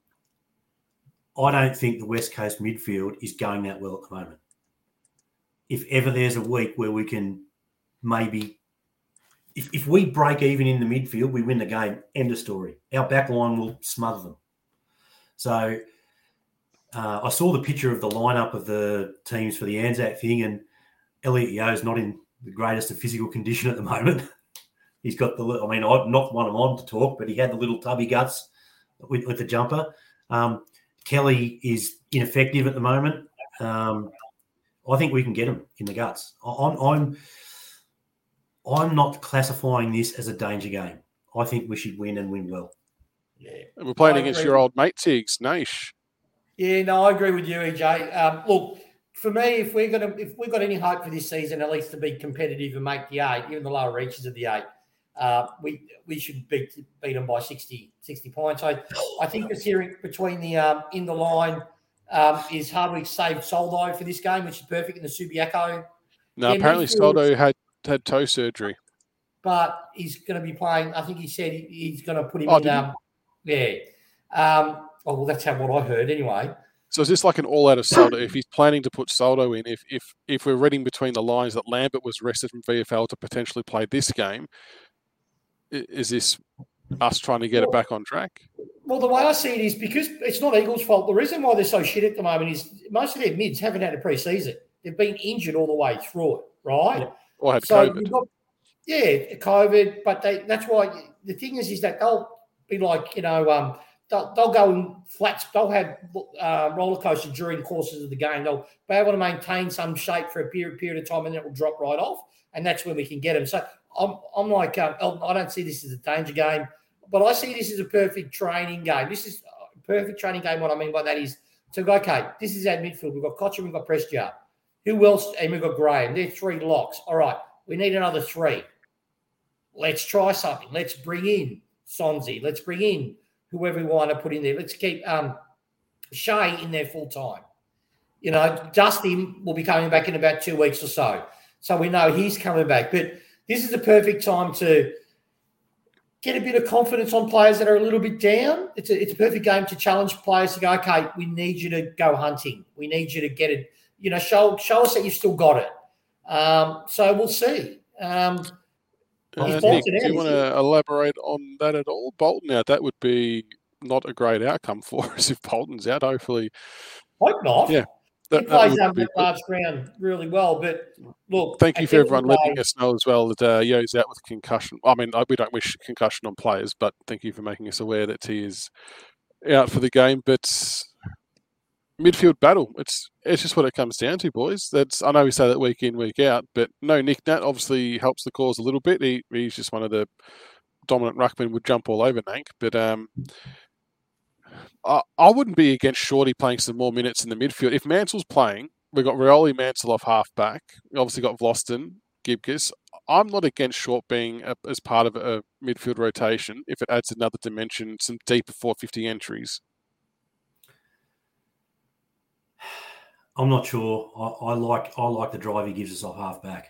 I don't think the West Coast midfield is going that well at the moment. If ever there's a week where we can maybe, if we break even in the midfield, we win the game. End of story. Our back line will smother them. So I saw the picture of the lineup of the teams for the Anzac thing, and Elliot Yeo's not in the greatest of physical condition at the moment. He's got I'm not one of on to talk, but he had the little tubby guts with the jumper. Kelly is ineffective at the moment. I think we can get him in the guts. I'm not classifying this as a danger game. I think we should win and win well. Yeah, we're playing against your old mate Tiggs, Naish. Yeah, no, I agree with you, EJ. Look, for me, if we've got any hope for this season, at least to be competitive and make the 8, even the lower reaches of the 8, we should beat them by 60 points. I think the series between the in the line is Hardwick saved Soldo for this game, which is perfect in the Subiaco. No, apparently Soldo had toe surgery. But he's going to be playing. I think he said he's going to put him in. Yeah. Well, that's what I heard anyway. So is this like an all-out of Soldo? If he's planning to put Soldo in, if we're reading between the lines that Lambert was rested from VFL to potentially play this game, is this us trying to get it back on track? Well, the way I see it is because it's not Eagles' fault. The reason why they're so shit at the moment is most of their mids haven't had a pre-season. They've been injured all the way through it, right? Yeah. Or had COVID. COVID. But that's why the thing is that they'll be like, they'll go in flats. They'll have roller coasters during the courses of the game. They'll be able to maintain some shape for a period of time, and then it will drop right off. And that's when we can get them. So I'm like, I don't see this as a danger game, but I see this as a perfect training game. This is a perfect training game. What I mean by that is So, okay, this is our midfield. We've got Kocher, we've got Prestia. Who else? And we've got Graham. They're 3 locks. All right, we need another 3. Let's try something. Let's bring in Sonzi. Let's bring in whoever we want to put in there. Let's keep Shea in there full time. You know, Dusty will be coming back in about 2 weeks or so. So we know he's coming back. But this is the perfect time to get a bit of confidence on players that are a little bit down. It's a perfect game to challenge players to go, okay, we need you to go hunting. We need you to get it, you know, show us that you've still got it. So we'll see. Nick, do you want to elaborate on that at all? Bolton out, that would be not a great outcome for us if Bolton's out. Hopefully. Hope not. Yeah. He plays on that large ground really well, but look. Thank you for everyone letting us know as well that Yo's out with concussion. I mean, we don't wish concussion on players, but thank you for making us aware that he is out for the game. But midfield battle, it's just what it comes down to, boys. I know we say that week in, week out, but no, Nick Nat obviously helps the cause a little bit. He's just one of the dominant ruckmen, would jump all over Nank, but I wouldn't be against Shorty playing some more minutes in the midfield. If Mansell's playing, we've got Rioli, Mansell off half-back. We obviously got Vlosten, Gibcus. I'm not against Short being as part of a midfield rotation if it adds another dimension, some deeper 450 entries. I'm not sure. I like the drive he gives us off half-back.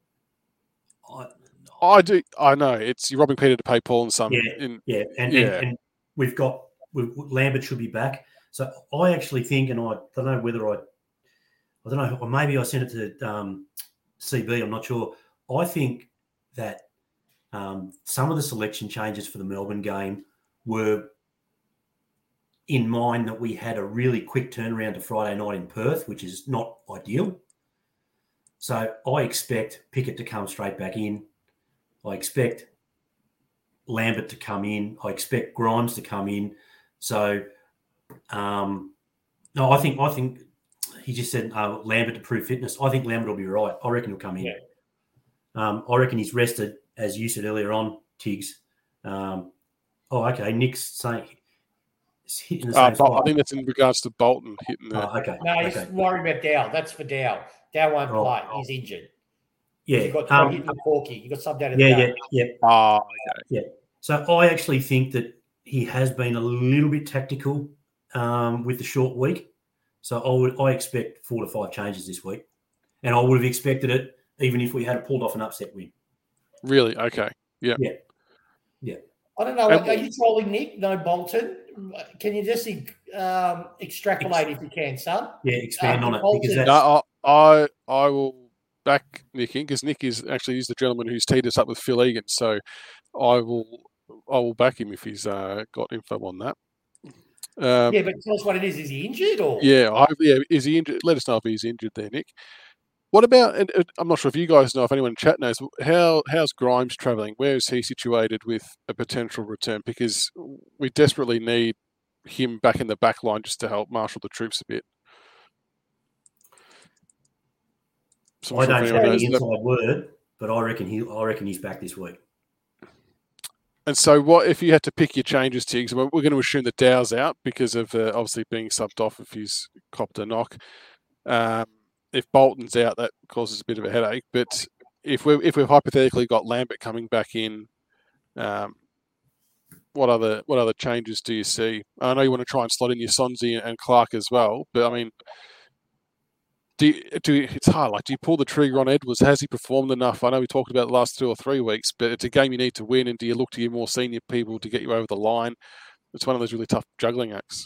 I do. I know. You're robbing Peter to pay Paul and some. And we've got... Lambert should be back. So I actually think, and I don't know whether I don't know, or maybe I sent it to CB, I'm not sure. I think that some of the selection changes for the Melbourne game were in mind that we had a really quick turnaround to Friday night in Perth, which is not ideal. So I expect Pickett to come straight back in. I expect Lambert to come in. I expect Grimes to come in. So, no, I think he just said Lambert to prove fitness. I think Lambert will be right. I reckon he'll come in. Yeah. I reckon he's rested, as you said earlier on, Tiggs. Okay. Nick's saying he's hitting the same spot. I think that's in regards to Bolton hitting the... okay. No, he's worried about Dow. That's for Dow. Dow won't play. He's injured. Yeah. You've got hitting the Porky. You've got subbed out of the game. Okay. Yeah. So I actually think that he has been a little bit tactical with the short week. So I expect 4 to 5 changes this week. And I would have expected it even if we had pulled off an upset win. Really? Okay. Yeah. Yeah. I don't know. Are you trolling Nick? No Bolton? Can you just extrapolate if you can, son? Yeah, expand on it. Because no, I will back Nick in because Nick is the gentleman who's teed us up with Phil Egan. So I will back him if he's got info on that. But tell us what it is. Is he injured or? Yeah, is he injured? Let us know if he's injured there, Nick. What about? And I'm not sure if you guys know, if anyone in chat knows, how's Grimes travelling? Where is he situated with a potential return? Because we desperately need him back in the back line just to help marshal the troops a bit. So I don't know the inside word, but I reckon he's back this week. And so, what if you had to pick your changes, Tiggs? We're going to assume that Dow's out because of obviously being subbed off if he's copped a knock. If Bolton's out, that causes a bit of a headache. But if we've hypothetically got Lambert coming back in, what other changes do you see? I know you want to try and slot in your Sonzi and Clark as well, but I mean, it's hard. Like, do you pull the trigger on Edwards? Has he performed enough? I know we talked about the last 2 or 3 weeks, but it's a game you need to win. And do you look to your more senior people to get you over the line? It's one of those really tough juggling acts.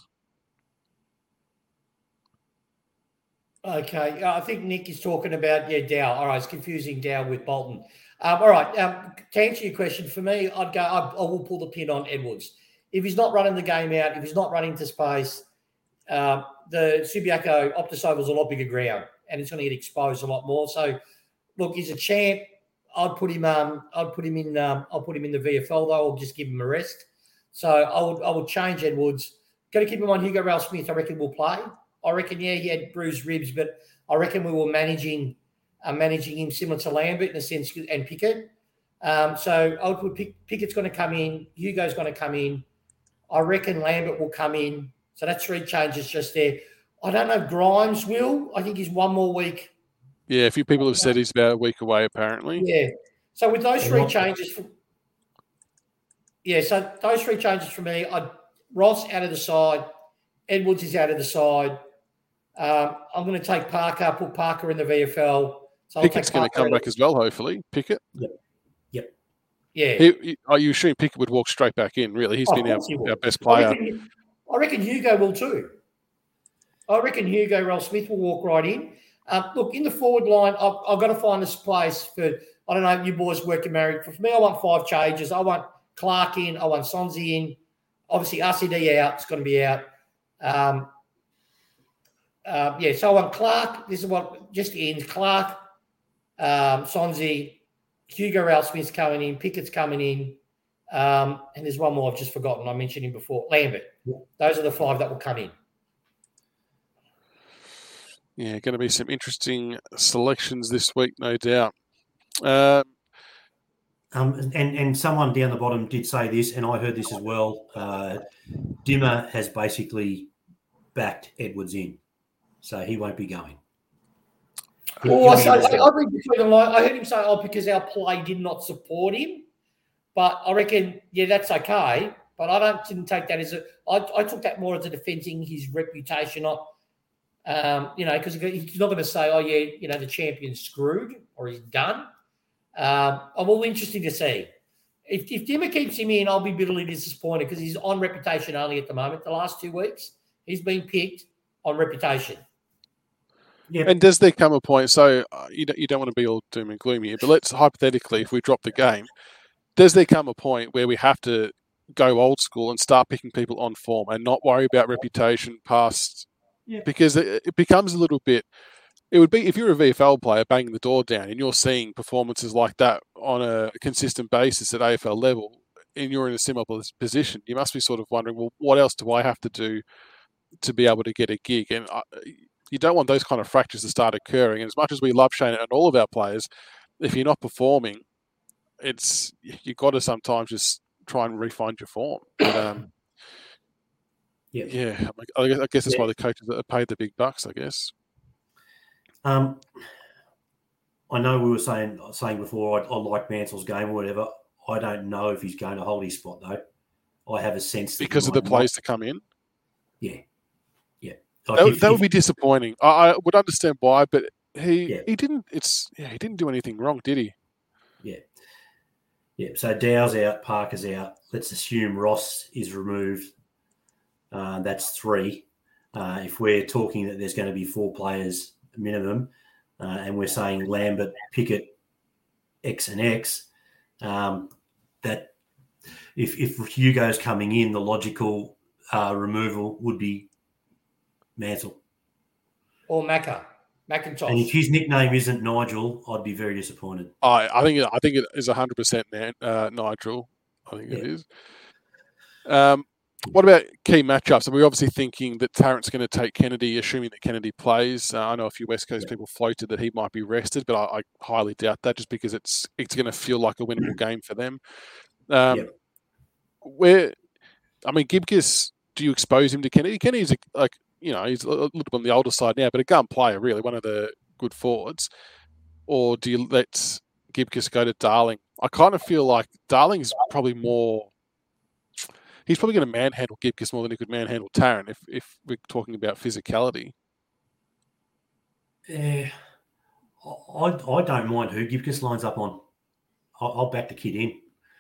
Okay, I think Nick is talking about Dow. All right, it's confusing Dow with Bolton. All right, to answer your question, for me, I will pull the pin on Edwards. If he's not running the game out, if he's not running to space, the Subiaco Optus Oval is a lot bigger ground, and it's going to get exposed a lot more. So, look, he's a champ. I'd put him in the VFL though. I'll just give him a rest. So I would change Edwards. Got to keep him on. Hugo Ralph-Smith, I reckon, will play. I reckon, he had bruised ribs, but I reckon we were managing him similar to Lambert in a sense, and Pickett. So I would put Pickett's going to come in. Hugo's going to come in. I reckon Lambert will come in. So that's 3 changes just there. I don't know if Grimes will. I think he's one more week. Yeah, a few people have said he's about a week away, apparently. Yeah. So with those three changes, for me, Ross out of the side, Edwards is out of the side. I'm going to take Parker, put Parker in the VFL. So Pickett's going to come back as well, hopefully. Pickett. Yep. Yeah. Are you assuming Pickett would walk straight back in? Really, he's been our best player. I reckon Hugo will too. I reckon Hugo Ralph-Smith will walk right in. Look, in the forward line, I've got to find this place for, I don't know, you boys working married. For me, I want 5 changes. I want Clark in. I want Sonsie in. Obviously, RCD out. It's going to be out. So I want Clark. This is what just ends. Clark, Sonsie, Hugo Ralph-Smith's coming in. Pickett's coming in. And there's one more I've just forgotten. I mentioned him before. Lambert. Those are the 5 that will come in. Yeah, going to be some interesting selections this week, no doubt. And someone down the bottom did say this, and I heard this as well. Dimmer has basically backed Edwards in, so he won't be going. I read between the lines. I heard him say, because our play did not support him. But I reckon, that's okay. But I didn't take that as I took that more as a defending his reputation. Because he's not going to say, the champion's screwed or he's done. I'm all interested to see. If Dimmer keeps him in, I'll be bitterly disappointed because he's on reputation only at the moment. The last 2 weeks, he's been picked on reputation. Yep. And does there come a point, so you don't want to be all doom and gloom here, but let's hypothetically, if we drop the game, does there come a point where we have to go old school and start picking people on form and not worry about reputation past... Yeah. Because it becomes a little bit... It would be, if you're a VFL player banging the door down and you're seeing performances like that on a consistent basis at AFL level and you're in a similar position, you must be sort of wondering, well, what else do I have to do to be able to get a gig? And you don't want those kind of fractures to start occurring. And as much as we love Shane and all of our players, if you're not performing, you've got to sometimes just try and refine your form. But, I guess that's why the coaches are paid the big bucks, I guess. I know we were saying before I like Mansell's game or whatever. I don't know if he's going to hold his spot, though. I have a sense because of the plays to come in. Yeah. That would be disappointing. I would understand why, but he didn't. He didn't do anything wrong, did he? Yeah. So Dow's out, Parker's out. Let's assume Ross is removed. That's 3. If we're talking that there's going to be 4 players minimum, and we're saying Lambert, Pickett, X and X, that if Hugo's coming in, the logical removal would be Mansell. Or McIntosh. And if his nickname isn't Nigel, I'd be very disappointed. I think it is 100% Nigel. I think it is. What about key matchups? We're obviously thinking that Tarrant's going to take Kennedy, assuming that Kennedy plays. I know a few West Coast people floated that he might be rested, but I highly doubt that just because it's going to feel like a winnable game for them. Gibcus, do you expose him to Kennedy? Kennedy's he's a little bit on the older side now, but a gun player, really, one of the good forwards. Or do you let Gibcus go to Darling? I kind of feel like Darling's probably more... He's probably going to manhandle Gibcus more than he could manhandle Tarrant if we're talking about physicality. I don't mind who Gibcus lines up on. I'll back the kid in.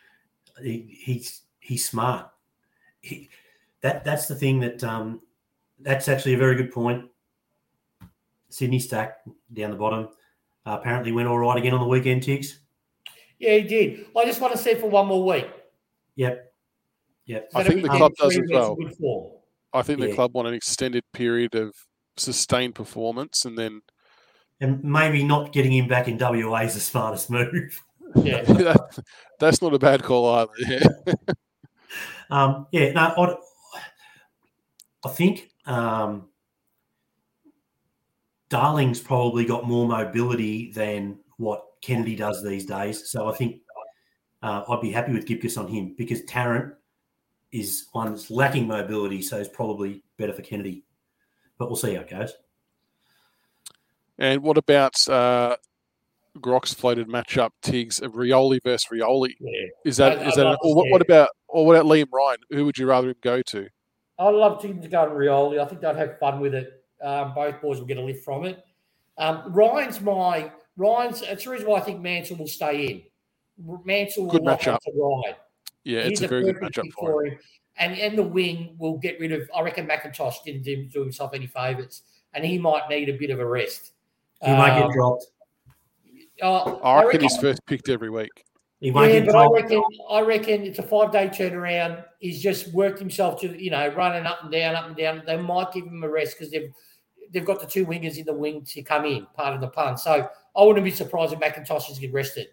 He's smart. That's the thing that that's actually a very good point. Sydney Stack down the bottom apparently went all right again on the weekend, Tiggs. Yeah, he did. I just want to see it for one more week. Yep. I think the club does as well. I think the club want an extended period of sustained performance and maybe not getting him back in WA is the smartest move. Yeah. That's not a bad call either. I think Darling's probably got more mobility than what Kennedy does these days. So I think I'd be happy with Gibcus on him because Tarrant is one that's lacking mobility, so it's probably better for Kennedy. but we'll see how it goes. And what about Grock's floated matchup, Tiggs, of Rioli versus Rioli? Yeah. Is that what about Liam Ryan? Who would you rather him go to? I'd love him to go to Rioli. I think they'd have fun with it. Both boys will get a lift from it. Ryan's. It's the reason why I think Mansell will stay in. Mansell will lock onto Ryan. Yeah, it's a very good matchup for him. And the wing will get rid of. I reckon McIntosh didn't do himself any favours, and he might need a bit of a rest. He might get dropped. I reckon he's first picked every week. He might get dropped. I reckon it's a 5-day turnaround. He's just worked himself to running up and down. They might give him a rest because they've got the two wingers in the wing to come in, part of the punt. So I wouldn't be surprised if McIntosh is get rested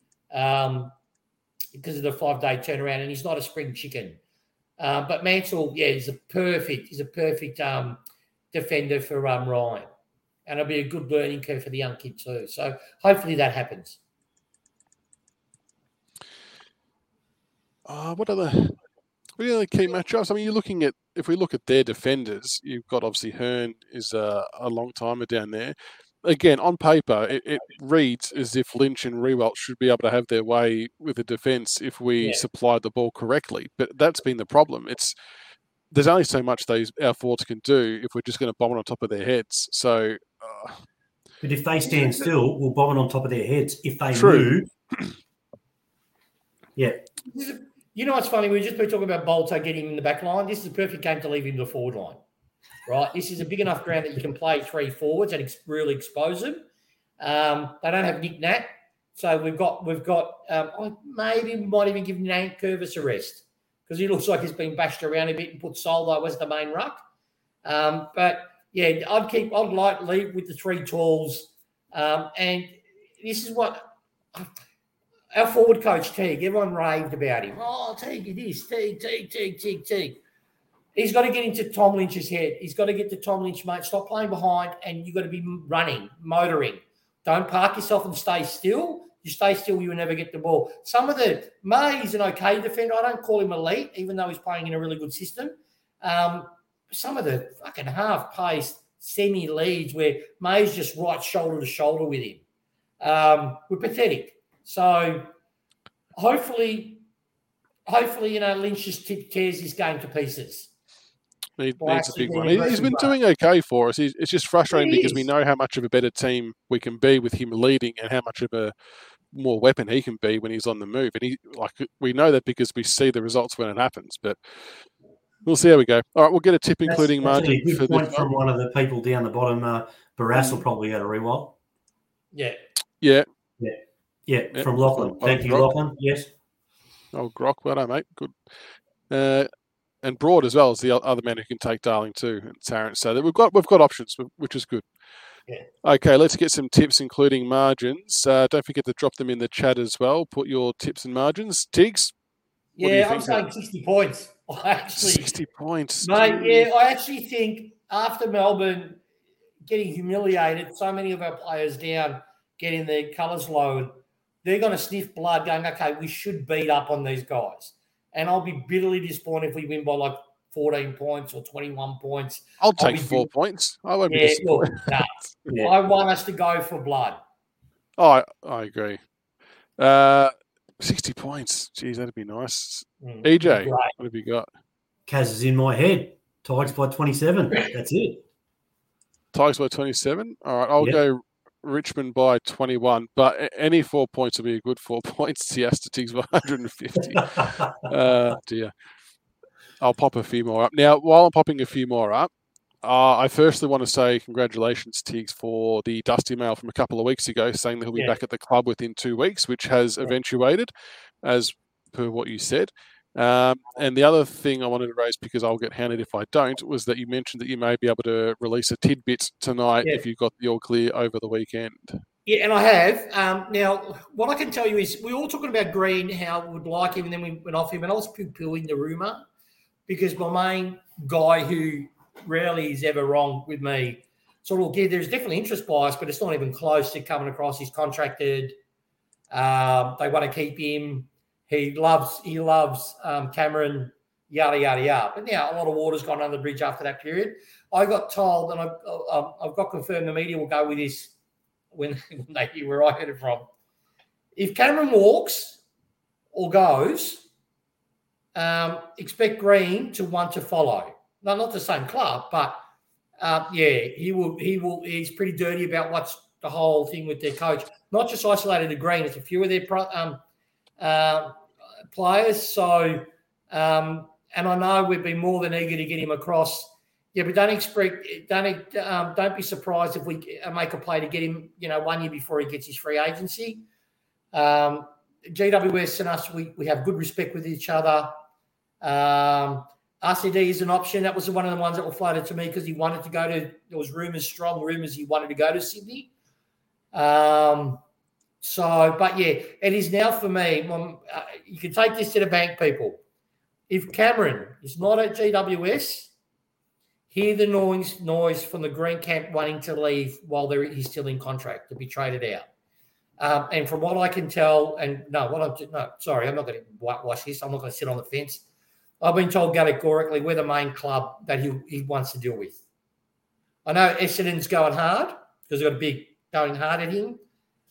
because of the 5-day turnaround, and he's not a spring chicken. But Mansell, he's a perfect defender for Ryan. And it'll be a good learning curve for the young kid too. So hopefully that happens. What are the key matchups? I mean, if we look at their defenders, you've got obviously Hearn is a long timer down there. Again, on paper, it reads as if Lynch and Riewoldt should be able to have their way with the defence if we supplied the ball correctly. But that's been the problem. There's only so much our forwards can do if we're just going to bomb it on top of their heads. So, but if they stand still, we'll bomb it on top of their heads. If they move, yeah. You know what's funny? We've just been talking about Bolter getting in the back line. This is a perfect game to leave him to the forward line, right? This is a big enough ground that you can play 3 forwards and really expose them. They don't have Nick Nat, so we've got. Maybe we might even give Nate Curvis a rest because he looks like he's been bashed around a bit and put Soldo as the main ruck. But yeah, I'd leave with the 3 talls. And this is what our forward coach, Teague, everyone raved about him. Oh, Teague, it is. Teague. He's got to get into Tom Lynch's head. He's got to get to Tom Lynch, mate. Stop playing behind and you've got to be running, motoring. Don't park yourself and stay still. You stay still, you will never get the ball. May's an okay defender. I don't call him elite, even though he's playing in a really good system. Some of the fucking half-paced semi-leads where May's just right shoulder to shoulder with him. We're pathetic. So hopefully, Lynch just tears this game to pieces. He needs a big one. He's been doing okay for us. It's just frustrating because we know how much of a better team we can be with him leading and how much of a more weapon he can be when he's on the move. And we know that because we see the results when it happens. But we'll see how we go. All right, we'll get a tip including margin. A good point from one of the people down the bottom. Barras will probably go to Riewoldt. Yeah. From Lachlan. Thank you, Lachlan. Yes. Oh, Grock, well done, mate. Good. And Broad as well as the other man who can take Darling too, and Tarrant. So that we've got options, which is good. Yeah. Okay, let's get some tips, including margins. Don't forget to drop them in the chat as well. Put your tips and margins. Tiggs? Yeah, I'm saying 60 points. 60 points. Mate, I actually think after Melbourne getting humiliated, so many of our players down, getting their colours lowered, they're going to sniff blood going, okay, we should beat up on these guys. And I'll be bitterly disappointed if we win by 14 points or 21 points. I'll take 4 points. I won't be disappointed. I want us to go for blood. Oh, I agree. 60 points. Geez, that'd be nice. EJ, what have you got? Kaz is in my head. Tigers by 27. That's it. Tigers by 27? All right, I'll go Richmond by 21, but any 4 points will be a good 4 points. Yes, to Tiggs by 150. Dear. I'll pop a few more up. Now, while I'm popping a few more up, I firstly want to say congratulations, Tiggs, for the Dusty mail from a couple of weeks ago saying that he'll be back at the club within 2 weeks, which has eventuated, as per what you said. And the other thing I wanted to raise, because I'll get hounded if I don't, was that you mentioned that you may be able to release a tidbit tonight if you got the all clear over the weekend. Yeah, and I have. Now, what I can tell you is we were all talking about Green, how we would like him, and then we went off him, and I was poo-pooing the rumour because my main guy who rarely is ever wrong with me sort of, there's definitely interest bias, but it's not even close to coming across. He's contracted. They want to keep him. He loves Cameron. yada, yada, yada. But now a lot of water's gone under the bridge after that period. I got told, and I've got confirmed the media will go with this when they hear where I heard it from. If Cameron walks or goes, expect Green to want to follow. No, not the same club, but he will. He's pretty dirty about what's the whole thing with their coach. Not just isolated to Green; it's a few of their players. So, and I know we've been more than eager to get him across. Yeah, but don't be surprised if we make a play to get him, 1 year before he gets his free agency. GWS and us, we have good respect with each other. RCD is an option. That was one of the ones that were floated to me because he wanted to go to. There was strong rumours he wanted to go to Sydney. But yeah, it is now for me. You can take this to the bank, people. If Cameron is not at GWS, hear the noise from the Green camp wanting to leave while he's still in contract to be traded out. And from what I can tell, I'm not going to whitewash this. I'm not going to sit on the fence. I've been told categorically we're the main club that he wants to deal with. I know Essendon's going hard because they've got a big going hard at him.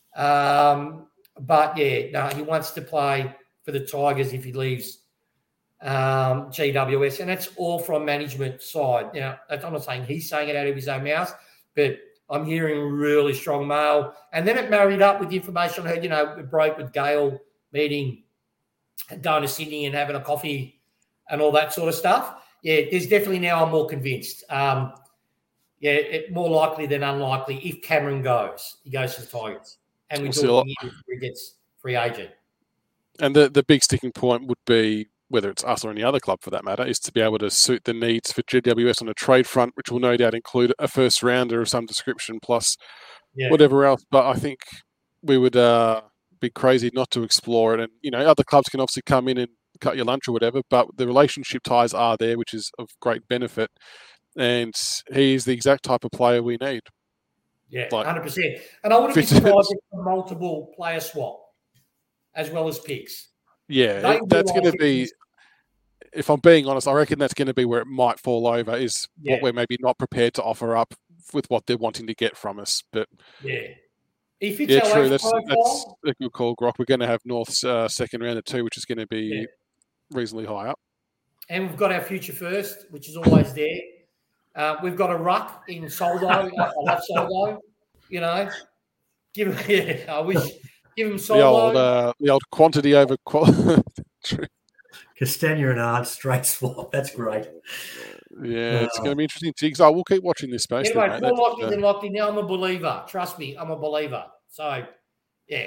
But yeah, no, he wants to play for the Tigers if he leaves GWS, and that's all from management side. Now, I'm not saying he's saying it out of his own mouth, but I'm hearing really strong mail. And then it married up with the information I heard, it broke with Gale meeting and going to Sydney and having a coffee and all that sort of stuff. Yeah, there's definitely now I'm more convinced. More likely than unlikely if Cameron goes, he goes to the Tigers. And we do it before he gets free agent. And the big sticking point would be, whether it's us or any other club for that matter, is to be able to suit the needs for GWS on a trade front, which will no doubt include a first rounder of some description plus whatever else. But I think we would be crazy not to explore it. And, other clubs can obviously come in and cut your lunch or whatever, but the relationship ties are there, which is of great benefit. And he's the exact type of player we need. Yeah, 100%. And I wouldn't be surprised if a multiple player swap as well as picks. Yeah, that's going to be, if I'm being honest, I reckon that's going to be where it might fall over, is what we're maybe not prepared to offer up with what they're wanting to get from us. But if it's true. That's a good call, Grock. We're going to have North's second round of 2, which is going to be reasonably high up. And we've got our future first, which is always there. We've got a ruck in Soldo. I love Soldo. Give him Soldo. The old quantity over quality. Castagna and Ard straight swap. That's great. Yeah, it's going to be interesting. I will keep watching this space. Anyway, more locked in than locked in. Now I'm a believer. Trust me, I'm a believer. So, yeah.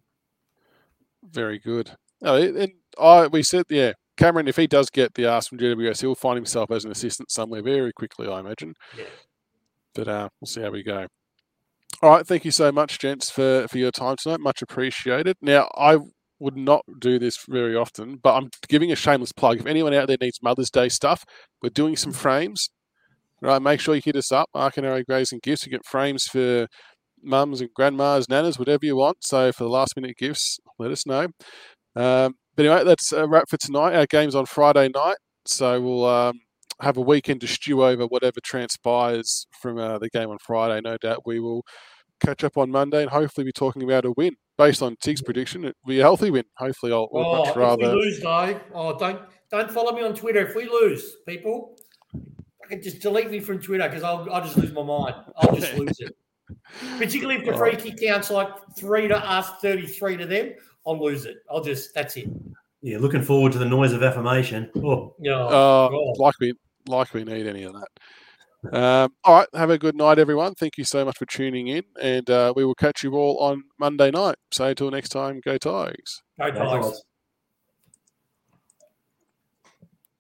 Very good. We said, Cameron, if he does get the ask from GWS, he'll find himself as an assistant somewhere very quickly, I imagine. Yeah. But we'll see how we go. All right, thank you so much, gents, for your time tonight. Much appreciated. Now, I would not do this very often, but I'm giving a shameless plug. If anyone out there needs Mother's Day stuff, we're doing some frames. Right, make sure you hit us up, Arcanary Grays and Gifts. You get frames for mums and grandmas, nanas, whatever you want. So for the last-minute gifts, let us know. But anyway, that's a wrap for tonight. Our game's on Friday night, so we'll have a weekend to stew over whatever transpires from the game on Friday. No doubt we will catch up on Monday and hopefully be talking about a win. Based on Tig's prediction, it'll be a healthy win. Hopefully, I'll much rather. If we lose, though, don't follow me on Twitter. If we lose, people, I can just delete me from Twitter because I'll just lose my mind. I'll just lose it. Particularly if the free kick counts like 3 to us, 33 to them, I'll lose it. That's it. Yeah, looking forward to the noise of affirmation. Like we need any of that. All right, have a good night, everyone. Thank you so much for tuning in, and we will catch you all on Monday night. So until next time, go Tigers. Go Tigers.